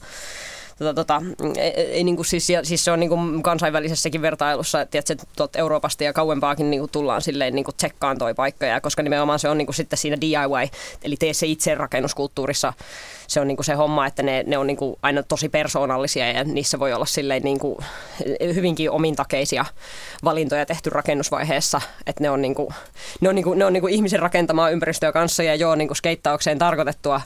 ei niin kuin siis se on niin kuin kansainvälisessäkin vertailussa, että tuolta Euroopasta ja kauempaakin niin kuin tullaan silleen niin kuin tsekkaan toi paikka, ja koska nimenomaan se on niin kuin sitten siinä DIY, eli tee se itse rakennuskulttuurissa, se on niin kuin se homma, että ne on niin kuin aina tosi persoonallisia ja niissä voi olla silleen niin kuin hyvinkin omintakeisia valintoja tehty rakennusvaiheessa, että ne on niin kuin ihmisen rakentamaa ympäristöä kanssa ja joo niin kuin skeittaukseen tarkoitettua.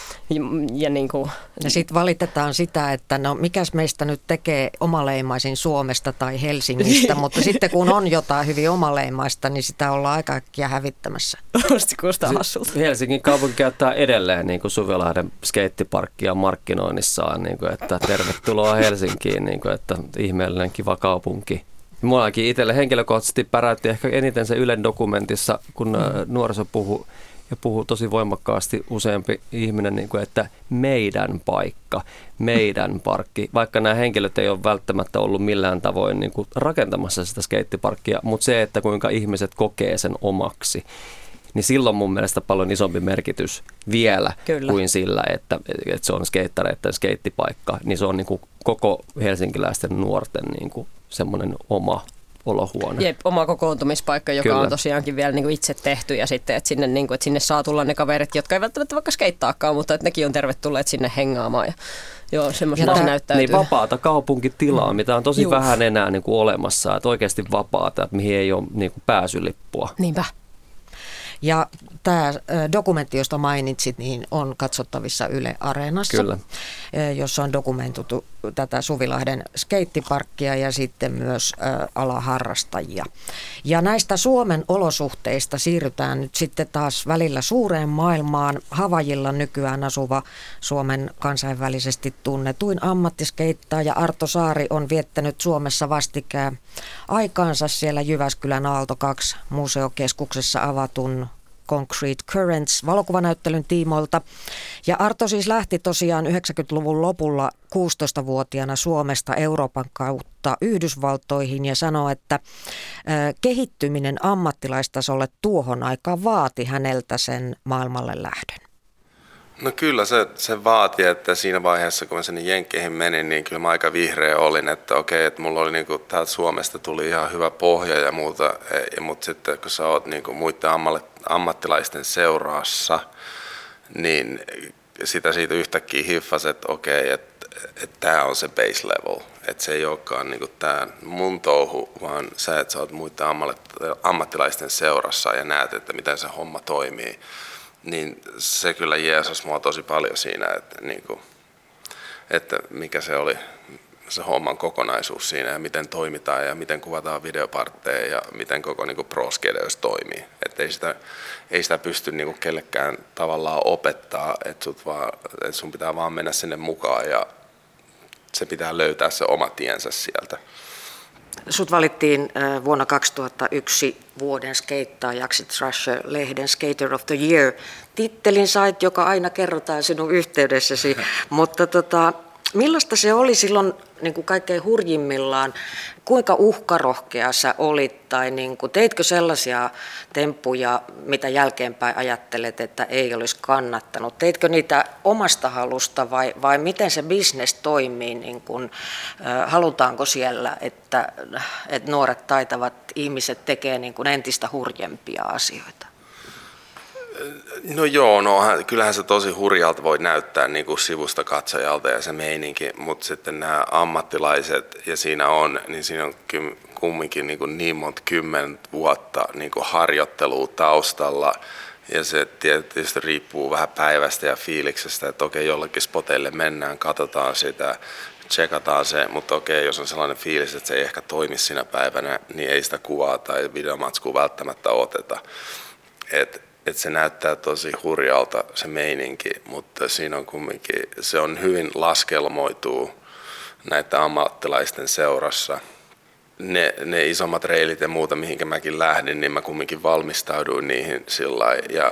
Ja sitten valitetaan sitä, että no mikäs meistä nyt tekee omaleimaisen Suomesta tai Helsingistä, mutta sitten kun on jotain hyvin omaleimaista, niin sitä ollaan aika äkkiä hävittämässä. Kuulostaa hassulta. Helsingin kaupunki käyttää edelleen niin kuin Suvilahden skeittiparkkia markkinoinnissaan, niin kuin, että tervetuloa Helsinkiin, niin kuin, että ihmeellinen kiva kaupunki. Mullakin itselle henkilökohtaisesti päräytti ehkä eniten se Ylen dokumentissa, kun nuoriso puhuu tosi voimakkaasti useampi ihminen, niin kuin, että meidän paikka, meidän parkki, vaikka nämä henkilöt ei ole välttämättä ollut millään tavoin niin kuin rakentamassa sitä skeittiparkkia, mutta se, että kuinka ihmiset kokee sen omaksi, niin silloin mun mielestä paljon isompi merkitys vielä Kyllä. kuin sillä, että se on skeittareiden skeittipaikka, niin se on niin kuin koko helsinkiläisten nuorten niin kuin semmoinen oma olohuone. Jep, oma kokoontumispaikka, joka Kyllä. on tosiaankin vielä niin kuin itse tehty ja sitten, että sinne, niin kuin, että sinne saa tulla ne kaverit, jotka ei välttämättä vaikka skeittaakaan, mutta että nekin on tervetulleet sinne hengaamaan ja joo, semmoisena se näyttäytyy. Niin vapaata kaupunkitilaa, mitä on tosi vähän enää niin kuin olemassa, että oikeasti vapaata, että mihin ei ole niin kuin pääsylippua. Niinpä. Ja tämä dokumentti, josta mainitsit, niin on katsottavissa Yle Areenassa, Kyllä. Jossa on dokumentoitu tätä Suvilahden skeittiparkkia ja sitten myös alaharrastajia. Ja näistä Suomen olosuhteista siirrytään nyt sitten taas välillä suureen maailmaan. Havajilla nykyään asuva Suomen kansainvälisesti tunnetuin ammattiskeittaaja Arto Saari on viettänyt Suomessa vastikään aikaansa siellä Jyväskylän Aalto 2 museokeskuksessa avatun Concrete Currents -valokuvanäyttelyn tiimoilta. Ja Arto siis lähti tosiaan 90-luvun lopulla 16-vuotiaana Suomesta Euroopan kautta Yhdysvaltoihin ja sanoi, että kehittyminen ammattilaistasolle tuohon aikaan vaati häneltä sen maailmalle lähdön. No kyllä se vaati, että siinä vaiheessa kun mä sinne Jenkkeihin menin, niin kyllä mä aika vihreä olin, että okei, että mulla oli niinku, täältä Suomesta tuli ihan hyvä pohja ja muuta, mutta sitten kun sä oot niinku muiden ammattilaisten seurassa, niin siitä yhtäkkiä hiffasi, että okei, että tää on se base level, että se ei olekaan niinku tää mun touhu, vaan sä oot muiden ammattilaisten seurassa ja näet, että miten se homma toimii. Niin se kyllä jeesasi mua tosi paljon siinä, että mikä se oli se homman kokonaisuus siinä ja miten toimitaan ja miten kuvataan videopartteja ja miten koko pro-skedeys toimii. Että ei sitä pysty kellekään tavallaan opettaa, että sun pitää vaan mennä sinne mukaan ja se pitää löytää se oma tiensä sieltä. Sut valittiin vuonna 2001 vuoden skeittaajaksi Thrasher-lehden Skater of the Year. Tittelin sait, joka aina kerrotaan sinun yhteydessäsi, mutta millaista se oli silloin niin kuin kaikkein hurjimmillaan? Kuinka uhkarohkea sä olit tai niin kuin, teitkö sellaisia temppuja, mitä jälkeenpäin ajattelet, että ei olisi kannattanut? Teitkö niitä omasta halusta vai miten se business toimii? Niin kuin, halutaanko siellä, että nuoret taitavat ihmiset tekee niin kuin entistä hurjempia asioita? No joo, kyllähän se tosi hurjalta voi näyttää niin kuin sivusta katsojalta ja se meininki, mutta sitten nämä ammattilaiset ja siinä on kumminkin niin monta 10 vuotta niin kuin harjoittelua taustalla ja se tietysti riippuu vähän päivästä ja fiiliksestä, että okei, jollekin spoteille mennään, katsotaan sitä, tsekataan se, mutta okei, jos on sellainen fiilis, että se ei ehkä toimi siinä päivänä, niin ei sitä kuvaa tai videomatskua välttämättä oteta. Että se näyttää tosi hurjalta se meininki, mutta siinä on kumminkin, se on hyvin laskelmoituu näitä ammattilaisten seurassa. Ne isommat reilit ja muuta, mihinkä mäkin lähdin, niin mä kumminkin valmistauduin niihin sillä lailla. Ja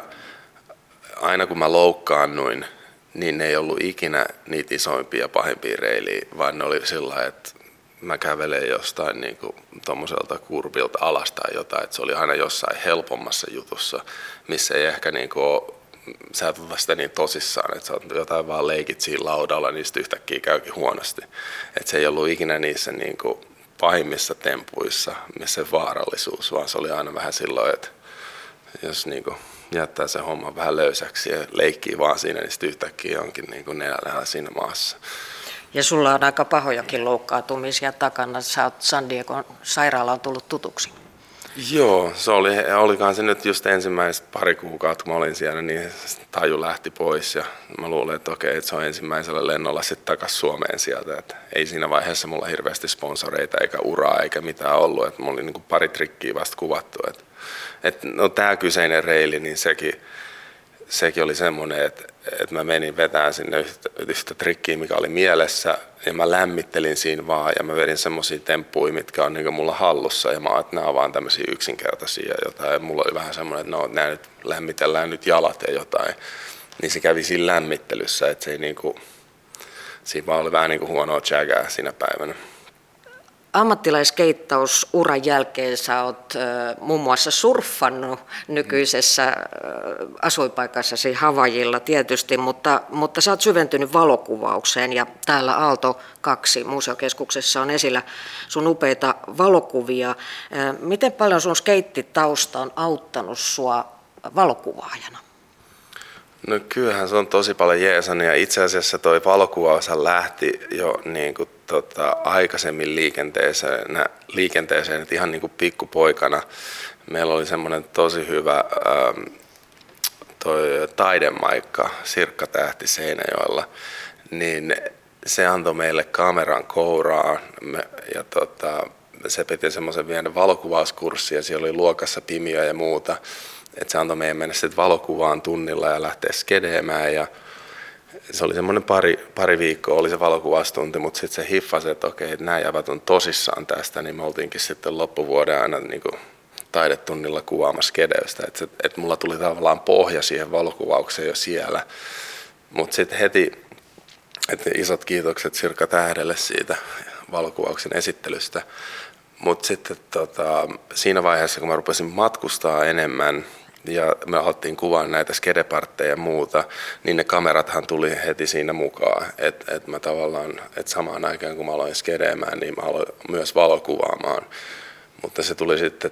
aina kun mä loukkaannuin, niin ne ei ollut ikinä niitä isoimpia ja pahimpia reiliä, vaan ne oli sillä lailla, että mä kävelen jostain niinku tommoselta kurvilta alas tai jotain, että se oli aina jossain helpommassa jutussa, missä ei ehkä niinku sä et ota sitä niin tosissaan, että sä oot jotain vaan leikit siinä laudalla, niin sitten yhtäkkiä käykin huonosti. Että se ei ollut ikinä niissä niinku pahimmissa tempuissa, missä se vaarallisuus, vaan se oli aina vähän silloin, että jos niinku jättää se homma vähän löysäksi ja leikkii vaan siinä, niin sitten yhtäkkiä onkin niinku nenällä siinä maassa. Ja sulla on aika pahojakin loukkaantumisia takana. Sä oot San Diegon sairaalaan tullut tutuksi. Joo, se olikohan se nyt just ensimmäiset pari kuukautta, kun mä olin siellä, niin taju lähti pois. Ja mä luulen, että okei, että se on ensimmäisellä lennolla sitten takaisin Suomeen sieltä. Että ei siinä vaiheessa mulla hirveästi sponsoreita eikä uraa eikä mitään ollut. Että mulla oli niin kuin pari trikkiä vasta kuvattu. No tää kyseinen reili, niin sekin oli semmoinen, että mä menin vetämään sinne yhtä trikkiä, mikä oli mielessä, ja mä lämmittelin siinä vaan, ja mä vedin semmoisia temppuja, mitkä on niin mulla hallussa, ja mä ajattelin, että nämä on vaan tämmöisiä yksinkertaisia jotain, ja mulla oli vähän semmoinen, että no, nämä nyt lämmitellään nyt jalat ja jotain, niin se kävi siinä lämmittelyssä, että se ei siinä vaan oli vähän huonoa jägää siinä päivänä. Ammattilaiskeittausuran jälkeen sä oot muun muassa surffannut nykyisessä asuinpaikassasi Havajilla tietysti, mutta sä oot syventynyt valokuvaukseen ja täällä Aalto 2 museokeskuksessa on esillä sun upeita valokuvia. Miten paljon sun skeittitausta on auttanut sua valokuvaajana? No kyllähän se on tosi paljon jeesannut ja itse asiassa toi valokuvaus lähti jo aikaisemmin liikenteeseen, että ihan pikkupoikana meillä oli semmoinen tosi hyvä toi taidemaikka, Sirkka Tähti Seinäjoella, niin se antoi meille kameran kouraan ja se piti semmoisen pienen valokuvauskurssin ja siellä oli luokassa pimiö ja muuta. Et se antoi meidän mennä sitten valokuvaan tunnilla ja lähteä skedeemään ja se oli semmoinen pari viikkoa oli se valokuvaustunti, mutta sitten se hiffasi, että okei, että nämä jävät on tosissaan tästä, niin me oltiinkin sitten loppuvuoden aina niin kuin taidetunnilla kuvaamassa skedeystä. Että mulla tuli tavallaan pohja siihen valokuvaukseen jo siellä, mutta sitten heti, että isot kiitokset Sirkka Tähdelle siitä valokuvauksen esittelystä. Mutta sitten siinä vaiheessa, kun mä rupesin matkustaa enemmän ja me alettiin kuvaa näitä skedepartteja ja muuta, niin ne kamerathan tuli heti siinä mukaan. Et mä tavallaan, että samaan aikaan kun mä aloin skedeemään, niin mä aloin myös valokuvaamaan. Mutta se tuli sitten,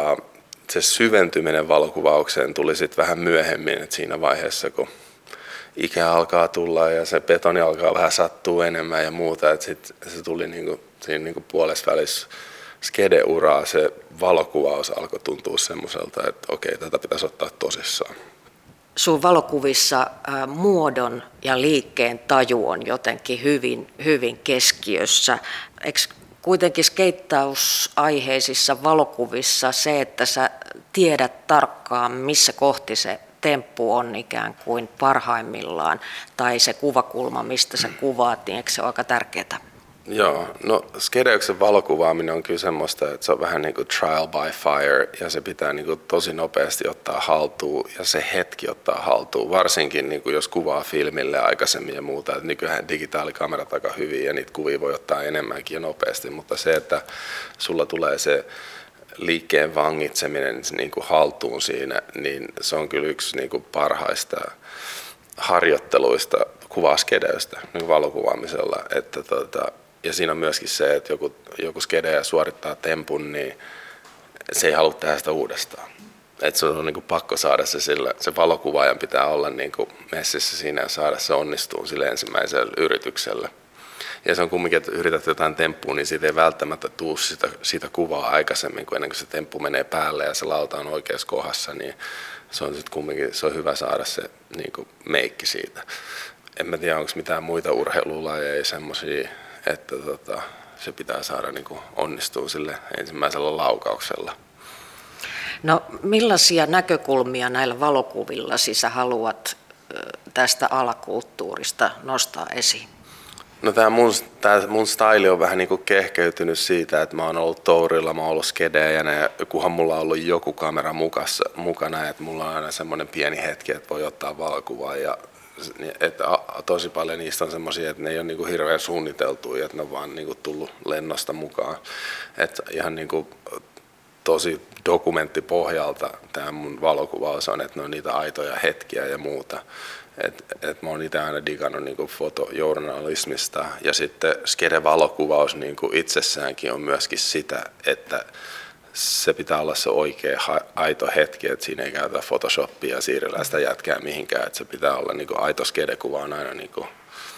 se syventyminen valokuvaukseen tuli sitten vähän myöhemmin, että siinä vaiheessa, kun ikä alkaa tulla ja se betoni alkaa vähän sattua enemmän ja muuta, että sitten se tuli siinä puolesvälissä skede-uraa, se valokuvaus alkoi tuntua semmoiselta, että okei, tätä pitäisi ottaa tosissaan. Sun valokuvissa muodon ja liikkeen taju on jotenkin hyvin keskiössä. Eikö kuitenkin skeittausaiheisissa valokuvissa se, että sä tiedät tarkkaan, missä kohti se temppu on ikään kuin parhaimmillaan, tai se kuvakulma, mistä sä kuvaat, niin eikö se ole aika tärkeää? Joo, no skedeyksen valokuvaaminen on kyllä semmoista, että se on vähän niin kuin trial by fire ja se pitää niin kuin tosi nopeasti ottaa haltuun ja se hetki ottaa haltuun, varsinkin niin kuin jos kuvaa filmille aikaisemmin ja muuta, että nykyään digitaalikamerat aika hyvin ja niitä kuvia voi ottaa enemmänkin ja nopeasti, mutta se, että sulla tulee se liikkeen vangitseminen niin kuin haltuun siinä, niin se on kyllä yksi niin kuin parhaista harjoitteluista kuvaskedeystä niin valokuvaamisella, että ja siinä on myöskin se, että joku skedeä suorittaa tempun, niin se ei halua tehdä sitä uudestaan. Että se on niin kuin pakko saada se sillä, se valokuvaajan pitää olla niin kuin messissä siinä ja saada se onnistuu sille ensimmäisellä yrityksellä. Ja se on kumminkin, että yrität jotain temppua, niin siitä ei välttämättä tule sitä kuvaa aikaisemmin, kun ennen kuin se temppu menee päälle ja se lauta on oikeassa kohdassa, niin se on sitten kumminkin, se on hyvä saada se niin kuin meikki siitä. En mä tiedä, onko mitään muita urheilulajeja semmoisia, että se pitää saada niin kuin onnistua sille ensimmäisellä laukauksella. No millaisia näkökulmia näillä valokuvillasi sä haluat tästä alakulttuurista nostaa esiin? No tää mun style on vähän niin kuin kehkeytynyt siitä, että mä oon ollut tourilla, mä oon ollut skedeänä ja kunhan mulla on ollut joku kamera mukana, että mulla on aina semmoinen pieni hetki, että voi ottaa valokuvaa ja että tosi paljon niistä on semmoisia, että ne ei ole niin kuin hirveän suunniteltuja, että ne on vaan niin kuin tullut lennosta mukaan. Että ihan niin kuin tosi dokumenttipohjalta tämä mun valokuvaus on, että ne on niitä aitoja hetkiä ja muuta. Et mä oon itse aina digannut niin kuin fotojournalismista ja sitten skede-valokuvaus niin kuin itsessäänkin on myöskin sitä, että se pitää olla se oikea aito hetki, että siinä ei käytä Photoshopia ja siirrellä sitä jätkää mihinkään, että se pitää olla niin kuin aito skede-kuva on aina niin kuin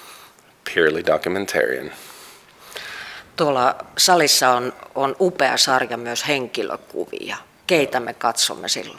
purely documentarian. Tuolla salissa on upea sarja myös henkilökuvia. Keitä me katsomme silloin?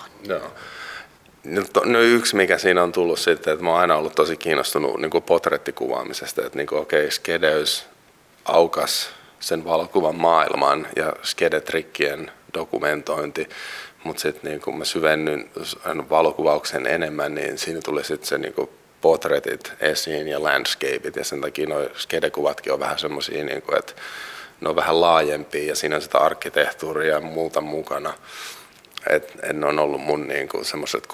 No yksi mikä siinä on tullut sitten, että mä oon aina ollut tosi kiinnostunut niin kuin portrettikuvaamisesta, että niin kuin, okei, skedeys aukas sen valokuvan maailman ja skedetrikkien dokumentointi, mutta sitten niin kun mä syvennyn valokuvauksen enemmän, niin siinä tuli sitten se niin kuin portretit esiin ja landscapeit ja sen takia nuo skedekuvatkin on vähän semmoisia, niin että ne on vähän laajempia ja siinä on sitä arkkitehtuuria ja muuta mukana. Et ne on ollut mun niinku semmoiset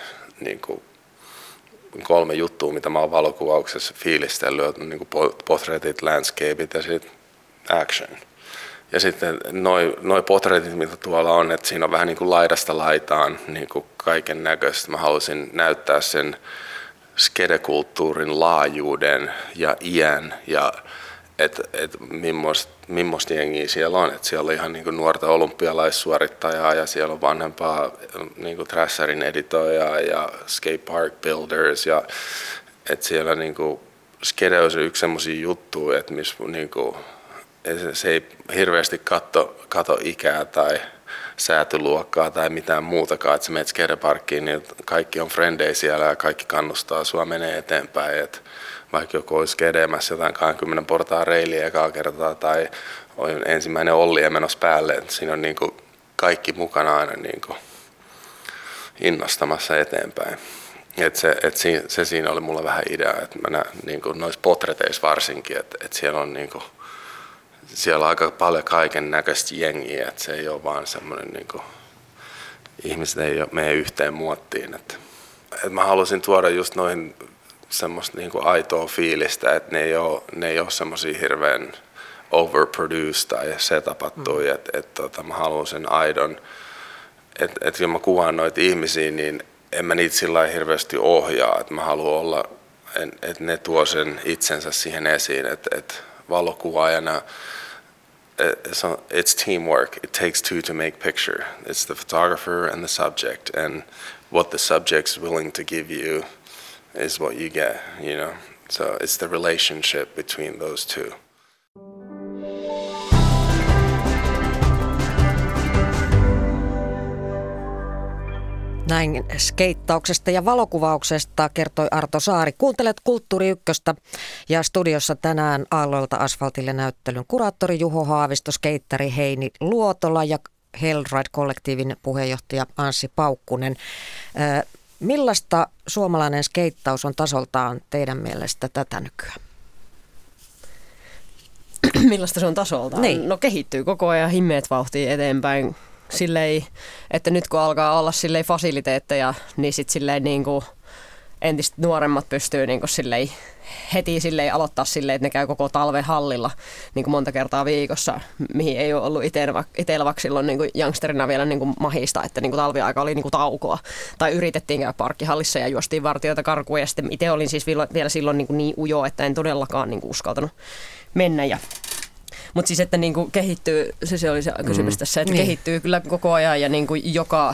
kolme juttua, mitä mä oon valokuvauksessa fiilistellyt, niinku portretit, landscapeit ja sitten action. Ja sitten noi portretit, mitä tuolla on, että siinä on vähän niin kuin laidasta laitaan niin kaiken näköistä. Mä halusin näyttää sen skedekulttuurin laajuuden ja iän ja millaista jengiä siellä on. Et siellä on ihan niin kuin nuorta olympialaissuorittajaa ja siellä on vanhempaa niin kuin Thrasherin editoijaa ja skate park builders. Ja, et siellä niin kuin skedeys on yksi semmoisia juttuja, että missä niin kuin, se ei hirveästi kato ikää tai säätyluokkaa tai mitään muutakaan, että sä menet skateparkkiin, niin kaikki on frendejä siellä ja kaikki kannustaa sua menee eteenpäin. Et vaikka joku olisi edemässä jotain 20 portaan reiliä ekaa kertaa tai on ensimmäinen olli menossa päälle, että siinä on niinku kaikki mukana aina niinku innostamassa eteenpäin. Se siinä oli mulla vähän idea, että mä näen niinku noissa potreteissa varsinkin, että siellä on niinku siellä on aika paljon kaiken näköistä jengiä, että se ei ole vaan semmoinen niinku ihmiset ei mene yhteen muottiin, että mä halusin tuoda just noihin semmoista niinku aitoa fiilistä, että ne ei ole semmoisia hirveän overproduced tai setapattuja, että mä haluan sen aidon, että kun mä kuvaan noita ihmisiä, niin en mä niitä sillä lailla hirveästi ohjaa, että mä haluan olla, että ne tuo sen itsensä siihen esiin, että valokuvaajana it's teamwork. It takes two to make picture. It's the photographer and the subject, and what the subject's willing to give you is what you get, you know. So it's the relationship between those two. Näin skeittauksesta ja valokuvauksesta kertoi Arto Saari. Kuuntelet Kulttuuri Ykköstä ja studiossa tänään Aallolta asfaltille -näyttelyn kuraattori Juho Haavisto, skeittari Heini Luotola ja Hellride-kollektiivin puheenjohtaja Anssi Paukkunen. Millaista suomalainen skeittaus on tasoltaan teidän mielestä tätä nykyään? Millaista se on tasoltaan? Niin. No kehittyy koko ajan himmeet vauhtia eteenpäin. Silleen, että nyt kun alkaa olla silleen fasiliteetteja, niin sitten silleen niin kuin entistä nuoremmat pystyy niin kuin silleen heti silleen aloittaa silleen, että ne käy koko talven hallilla niin kuin monta kertaa viikossa, mihin ei ole ollut itsellä vaikka silloin niin kuin youngsterina vielä niin kuin mahista, että niin kuin talviaika oli niin kuin taukoa. Tai yritettiin käydä parkkihallissa ja juostiin vartijoita karkuun ja sitten itse olin siis vielä silloin niin ujo, että en todellakaan niin kuin uskaltanut mennä ja mutta siis, että niinku kehittyy, se oli se kysymys tässä, että kehittyy kyllä koko ajan ja niinku joka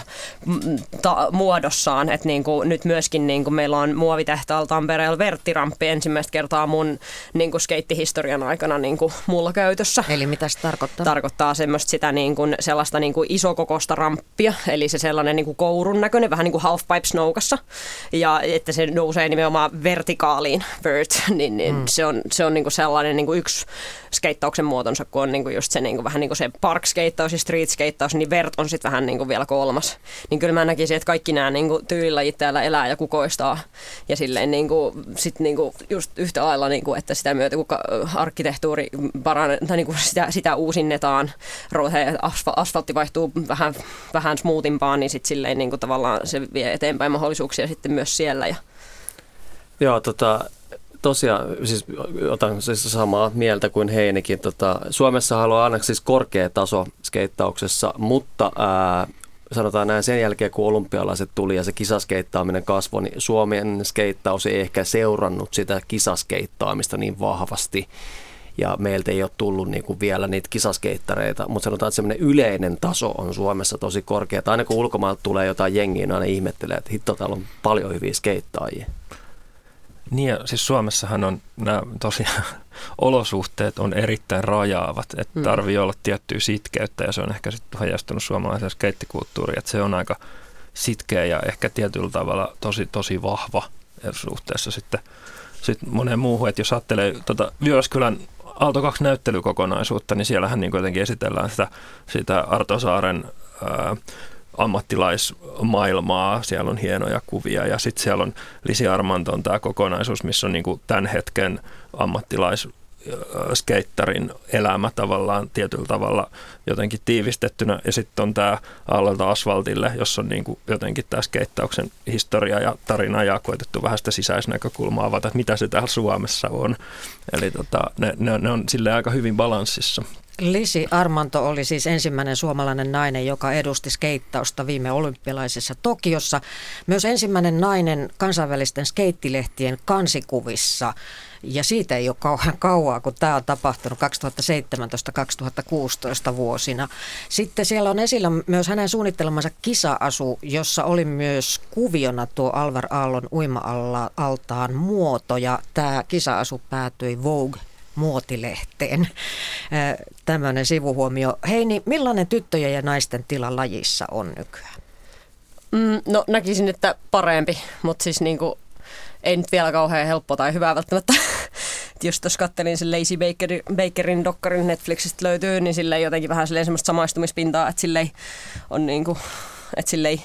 muodossaan. Että niinku nyt myöskin niinku meillä on muovitehtaalla Tampereella verttiramppi ensimmäistä kertaa mun niinku skeittihistorian aikana niinku mulla käytössä. Eli mitä se tarkoittaa? Tarkoittaa sellaista niinku isokokoista ramppia, eli se sellainen niinku kourun näköinen, vähän niin kuin halfpipe snoukassa. Ja että se nousee nimenomaan vertikaaliin, vert, niin se on niinku sellainen niinku yksi skeittauksen muotonsa, kun on niinku just se niinku vähän niinku se park-skeittaus ja street-skeittaus, niin vert on sitten vähän niinku vielä kolmas. Niin kyllä mä näkisin, että kaikki nämä niinku tyylilajit täällä elää ja kukoistaa. Ja silleen niinku, sit niinku just yhtä lailla, niinku, että sitä myötä kun arkkitehtuuri tai niinku sitä uusinnetaan, asfaltti vaihtuu vähän smoothimpaan, niin sitten silleen niinku tavallaan se vie eteenpäin mahdollisuuksia sitten myös siellä. Joo, tosiaan, siis otan siis samaa mieltä kuin Heinikin. Suomessa haluaa aina siis korkea taso skeittauksessa, mutta sanotaan näin, sen jälkeen kun olympialaiset tuli ja se kisaskeittaaminen kasvoi, niin Suomen skeittaus ei ehkä seurannut sitä kisaskeittaamista niin vahvasti. Ja meiltä ei ole tullut niinku vielä niitä kisaskeittareita, mutta sanotaan, että semmoinen yleinen taso on Suomessa tosi korkea. Aina kun ulkomailta tulee jotain jengiä, niin aina ihmettelee, että hitto, täällä on paljon hyviä skeittaajia. Niin ja siis Suomessahan on nämä tosiaan olosuhteet on erittäin rajaavat, että tarvii olla tiettyä sitkeyttä ja se on ehkä sitten heijastunut suomalaiseen skeittikulttuuriin, että se on aika sitkeä ja ehkä tietyllä tavalla tosi vahva suhteessa sitten moneen muuhun, että jos ajattelee Jyväskylän Aalto 2 näyttelykokonaisuutta, niin siellähän niin jotenkin esitellään sitä Arto Saaren ammattilaismaailmaa, siellä on hienoja kuvia ja sitten siellä on Lisi Armanton tämä kokonaisuus, missä on niin kuin tämän hetken ammattilaisskeittarin elämä tavallaan tietyllä tavalla jotenkin tiivistettynä ja sitten on tämä Aallolta asfaltille, jossa on niin kuin jotenkin tämä skeittauksen historia ja tarina ja koetettu vähän sitä sisäisnäkökulmaa avata, että mitä se täällä Suomessa on. Eli ne on silleen aika hyvin balanssissa. Lisi Armanto oli siis ensimmäinen suomalainen nainen, joka edusti skeittausta viime olympialaisessa Tokiossa. Myös ensimmäinen nainen kansainvälisten skeittilehtien kansikuvissa. Ja siitä ei ole kauhean kauaa, kun tämä on tapahtunut 2017-2016 vuosina. Sitten siellä on esillä myös hänen suunnittelemansa kisa-asu, jossa oli myös kuviona tuo Alvar Aallon uima-altaan muoto. Ja tämä kisa-asu päätyi Vogue muotilehteen. Tämmöinen sivuhuomio. Heini, millainen tyttöjen ja naisten tila lajissa on nykyään? No näkisin, että parempi, mutta siis niinku, ei nyt vielä kauhean helppo tai hyvää välttämättä. Jos tuossa kattelin sen Lazy Bakerin dokkarin Netflixistä löytyy, niin sille jotenkin vähän semmoista samaistumispintaa, että sille on niinku, että sille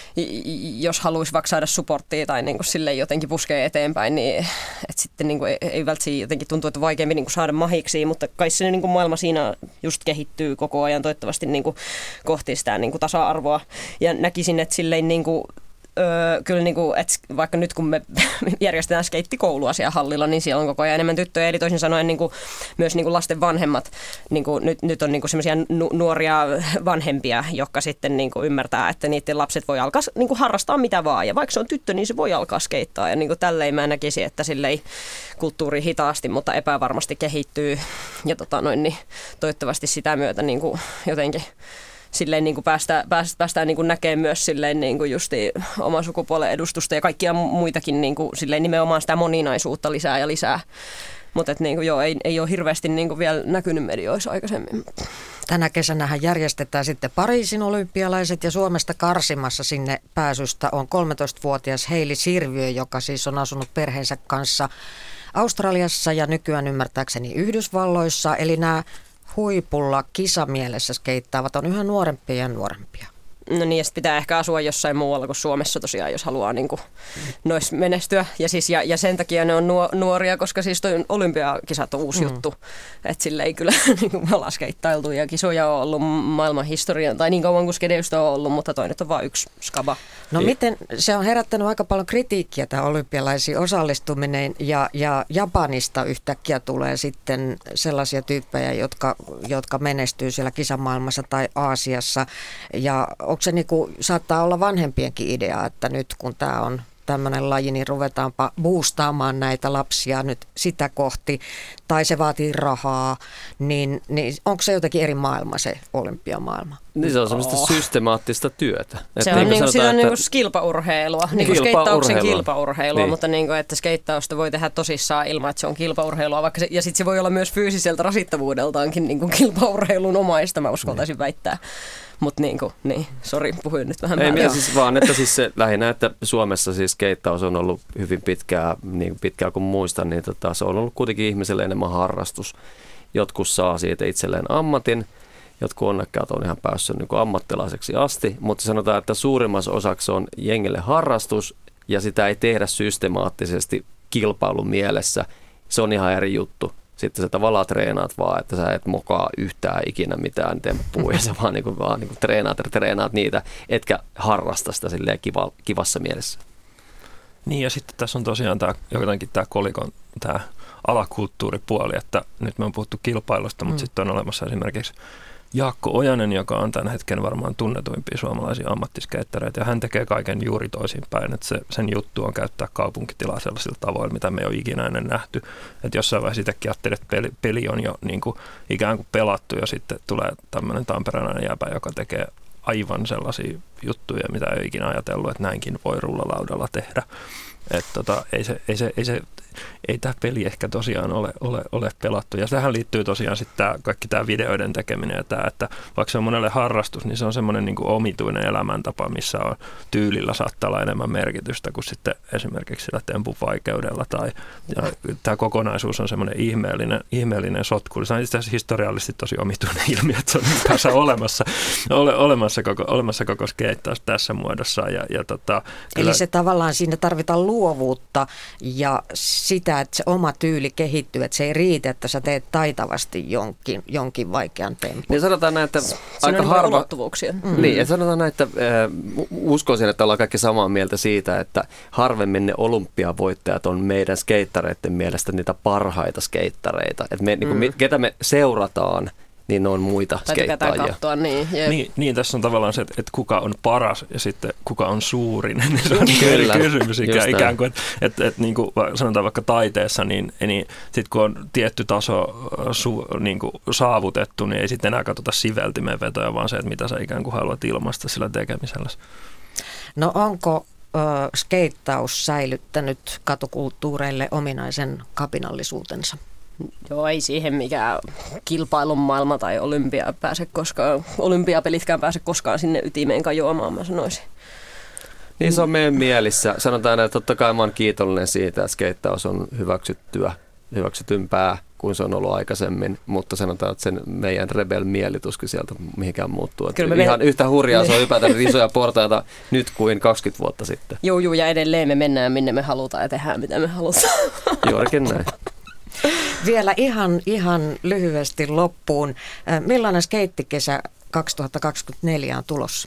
jos haluaisi vaikka saada supporttia tai niinku sille jotenkin puskee eteenpäin, niin että sitten niinku ei välttämättä jotenkin tuntuu, että vaikeampi niinku saada mahiksi, mutta kai se niinku maailma siinä just kehittyy koko ajan toivottavasti niinku kohti sitä niinku tasa-arvoa ja näkisin, että silleen niinku kyllä niinku, että vaikka nyt kun me järjestetään skeittikoulua siellä hallilla, niin siellä on koko ajan enemmän tyttöjä, eli toisin sanoen niinku, myös niinku lasten vanhemmat, niinku, nyt on niinku semmoisia nuoria vanhempia, jotka sitten niinku ymmärtää, että niiden lapset voi alkaa niinku harrastaa mitä vaan, ja vaikka se on tyttö, niin se voi alkaa skeittaa, ja niinku tälleen mä näkisin, että silleen kulttuuri hitaasti, mutta epävarmasti kehittyy, ja niin toivottavasti sitä myötä niinku jotenkin silleen niin kuin päästään niin kuin näkemään myös silleen niin kuin justi oman sukupuolen edustusta ja kaikkia muitakin niin kuin silleen nimenomaan sitä moninaisuutta lisää ja lisää. Mutta niin kuin ei ole hirveästi niin kuin vielä näkynyt medioissa aikaisemmin. Tänä kesänähän järjestetään sitten Pariisin olympialaiset ja Suomesta karsimassa sinne pääsystä on 13-vuotias Hailey Sirviö, joka siis on asunut perheensä kanssa Australiassa ja nykyään ymmärtääkseni Yhdysvalloissa. Eli nämä huipulla kisamielessä skeittaavat on yhä nuorempia ja nuorempia. No niin, ja sitten pitää ehkä asua jossain muualla kuin Suomessa tosiaan, jos haluaa niin kuin noissa menestyä. Ja, siis, ja sen takia ne on nuoria, koska siis toi olympiakisat on uusi juttu. Että sille ei kyllä niin kuin me ollaan skeittailtu ja kisoja on ollut maailman historian, tai niin kauan kuin skedeystä on ollut, mutta toi nyt on vain yksi skaba. No miten, se on herättänyt aika paljon kritiikkiä tämä olympialaisiin osallistuminen ja Japanista yhtäkkiä tulee sitten sellaisia tyyppejä, jotka menestyy siellä kisamaailmassa tai Aasiassa ja onko se saattaa olla vanhempienkin idea, että nyt kun tämä on tämmöinen laji, niin ruvetaanpa boostaamaan näitä lapsia nyt sitä kohti, tai se vaatii rahaa, niin onko se jotenkin eri maailma se olympiamaailma? Niin se on semmoista systemaattista työtä. Se on niin sitä niinku kilpaurheilua, niinku skeittauksen kilpaurheilua, mutta niinku, että skeittausta voi tehdä tosissaan ilman, että se on kilpaurheilua, vaikka ja sitten se voi olla myös fyysiseltä rasittavuudeltaankin niinku kilpaurheilun omaista, mä uskaltaisin väittää. Mutta sori, puhuin nyt vähän päälle. Ei siis vaan, että siis se lähinnä, että Suomessa siis skeittaus on ollut hyvin pitkään, niin pitkään kuin muistan, niin se on ollut kuitenkin ihmiselle enemmän harrastus. Jotkut saa siitä itselleen ammatin, jotkut onnekkaat on ihan päässyt niin kuin ammattilaiseksi asti, mutta sanotaan, että suurimmassa osaksi on jengille harrastus ja sitä ei tehdä systemaattisesti kilpailun mielessä. Se on ihan eri juttu. Sitten sä tavallaan treenaat vaan, että sä et mokaa yhtään ikinä mitään temppuja, sä vaan treenaat niitä, etkä harrasta sitä silleen kivassa mielessä. Niin ja sitten tässä on tosiaan jotenkin tämä kolikon tämä alakulttuuripuoli, että nyt me on puhuttu kilpailusta, mutta sitten on olemassa esimerkiksi Jaakko Ojanen, joka on tämän hetken varmaan tunnetuimpia suomalaisia ammattiskeittareita, ja hän tekee kaiken juuri toisinpäin, että sen juttu on käyttää kaupunkitilaa sellaisilla tavoilla, mitä me ei ole ikinä ennen nähty. Että jossain vaiheessa itsekin ajattelin, että peli on jo niin kuin ikään kuin pelattu, ja sitten tulee tämmöinen tamperelainen jäbä, joka tekee aivan sellaisia juttuja, mitä ei ole ikinä ajatellut, että näinkin voi rullalaudalla tehdä. Että ei tämä peli ehkä tosiaan ole pelattu. Ja tähän liittyy tosiaan sitten kaikki tämä videoiden tekeminen ja tämä, että vaikka se on monelle harrastus, niin se on semmoinen niin kuin omituinen elämäntapa, missä on tyylillä saattaa olla enemmän merkitystä kuin sitten esimerkiksi sillä tempun vaikeudella. Tämä kokonaisuus on semmoinen ihmeellinen sotku. Se on itse asiassa historiallisesti tosi omituinen ilmiö, että se on tässä olemassa koko skeittaus tässä muodossa. Eli se tavallaan siinä tarvitaan luovuutta ja sitä, että se oma tyyli kehittyy, että se ei riitä, että sä teet taitavasti jonkin vaikean tempun. Niin sanotaan näin, että aika harva Niin, että sanotaan näin, että uskoisin, että ollaan kaikki samaa mieltä siitä, että harvemmin ne olympiavoittajat on meidän skeittareiden mielestä niitä parhaita skeittareita. Että me, ketä me seurataan, niin ne on muita skeittaajia. Katsoa, niin, tässä on tavallaan se, että kuka on paras ja sitten kuka on suurin. Niin se on eri kysymys. Ikään kuin, että niin kuin sanotaan vaikka taiteessa, niin sitten kun on tietty taso niin kuin saavutettu, niin ei sitten enää katsota siveltimen vetoja, vaan se, että mitä sä ikään kuin haluat ilmaista sillä tekemisellä. No onko skeittaus säilyttänyt katukulttuureille ominaisen kapinallisuutensa? Joo, ei siihen mikään kilpailun maailma tai olympiapelitkään pääse koskaan sinne ytimeen kajoamaan, mä sanoisin. Niin se on meidän mielissä. Sanotaan, että totta kai mä oon kiitollinen siitä, että skeittaus on hyväksytympää kuin se on ollut aikaisemmin, mutta sanotaan, että sen meidän rebel-mieli tuskin sieltä mihinkään muuttuu. Ihan yhtä hurjaa se on hypätä isoja portaita nyt kuin 20 vuotta sitten. Joo, ja edelleen me mennään minne me halutaan ja tehdään mitä me halutaan. Juurikin näin. Vielä ihan lyhyesti loppuun. Millainen skeittikesä 2024 on tulossa?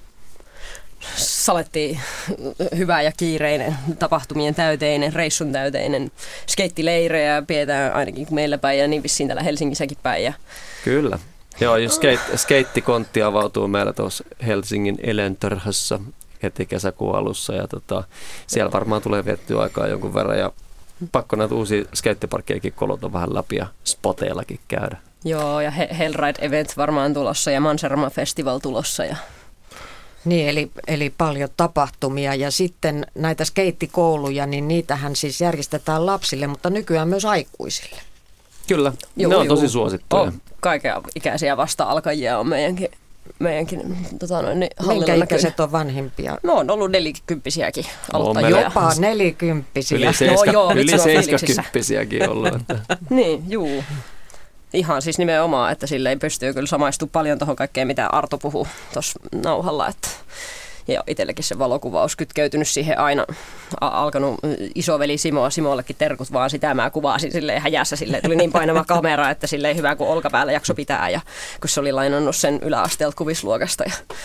Saletti hyvä ja kiireinen, tapahtumien täyteinen, reissun täyteinen. Skeittileirejä pidetään ainakin meillä päin ja niin vissiin täällä Helsingissäkin päin. Ja... Kyllä. Joo, jos skeittikontti avautuu meillä tuossa Helsingin Elentörhössä heti kesäkuun alussa ja siellä varmaan tulee viettyä aikaa jonkun verran ja pakko näitä uusia skeittiparkkejakin kolota vähän läpi ja spoteillakin käydä. Joo, ja Hellride Event varmaan tulossa ja Manserma Festival tulossa. Ja... Niin, eli paljon tapahtumia ja sitten näitä skeittikouluja, niin niitähän siis järjestetään lapsille, mutta nykyään myös aikuisille. Kyllä, ne on tosi suosittuja. Kaiken ikäisiä vasta-alkajia on meidänkin Minkä ikäiset on vanhimpia? No on ollut 40-kympisiäkin aloittajia. Jopa 40-kympisiä. Yli 70-kympisiäkin ollut. Niin, juu. Ihan siis nimenomaan, että silleen pystyy kyllä samaistua paljon tuohon kaikkeen, mitä Arto puhuu tuossa nauhalla. Että ja itsellekin se valokuvaus kytkeytynyt siihen aina. Alkanut isoveli Simollekin terkut, vaan sitä mä kuvasin silleen häjässä. Silleen tuli niin painava kamera, että silleen hyvä kuin olkapäällä jakso pitää. Ja kun se oli lainannut sen yläasteelta kuvisluokasta.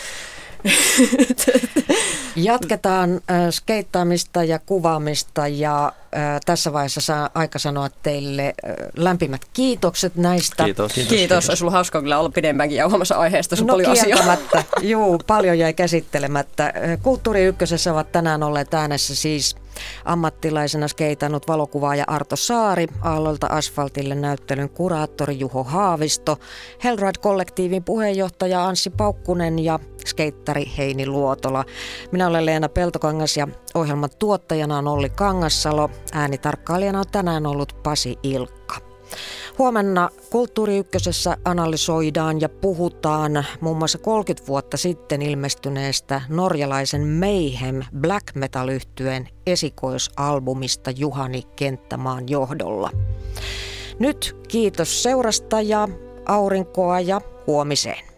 Jatketaan skeittaamista ja kuvaamista ja tässä vaiheessa saa aika sanoa teille lämpimät kiitokset näistä. Kiitos. Olisi ollut hauskaa kyllä olla pidempäänkin jauhamassa aiheesta. No kieltämättä. Juu, paljon jäi käsittelemättä. Kulttuuri Ykkösessä ovat tänään olleet äänessä siis ammattilaisena skeitannut valokuvaaja Arto Saari, Aallolta asfaltille -näyttelyn kuraattori Juho Haavisto, Hellride-kollektiivin puheenjohtaja Anssi Paukkunen ja skeittari Heini Luotola. Minä olen Leena Peltokangas ja ohjelman tuottajana on Olli Kangassalo. Äänitarkkailijana on tänään ollut Pasi Ilkka. Huomenna Kulttuuri Ykkösessä analysoidaan ja puhutaan muun muassa 30 vuotta sitten ilmestyneestä norjalaisen Mayhem black metal-yhtyeen esikoisalbumista Juhani Kenttämaan johdolla. Nyt kiitos seurasta ja aurinkoa ja huomiseen.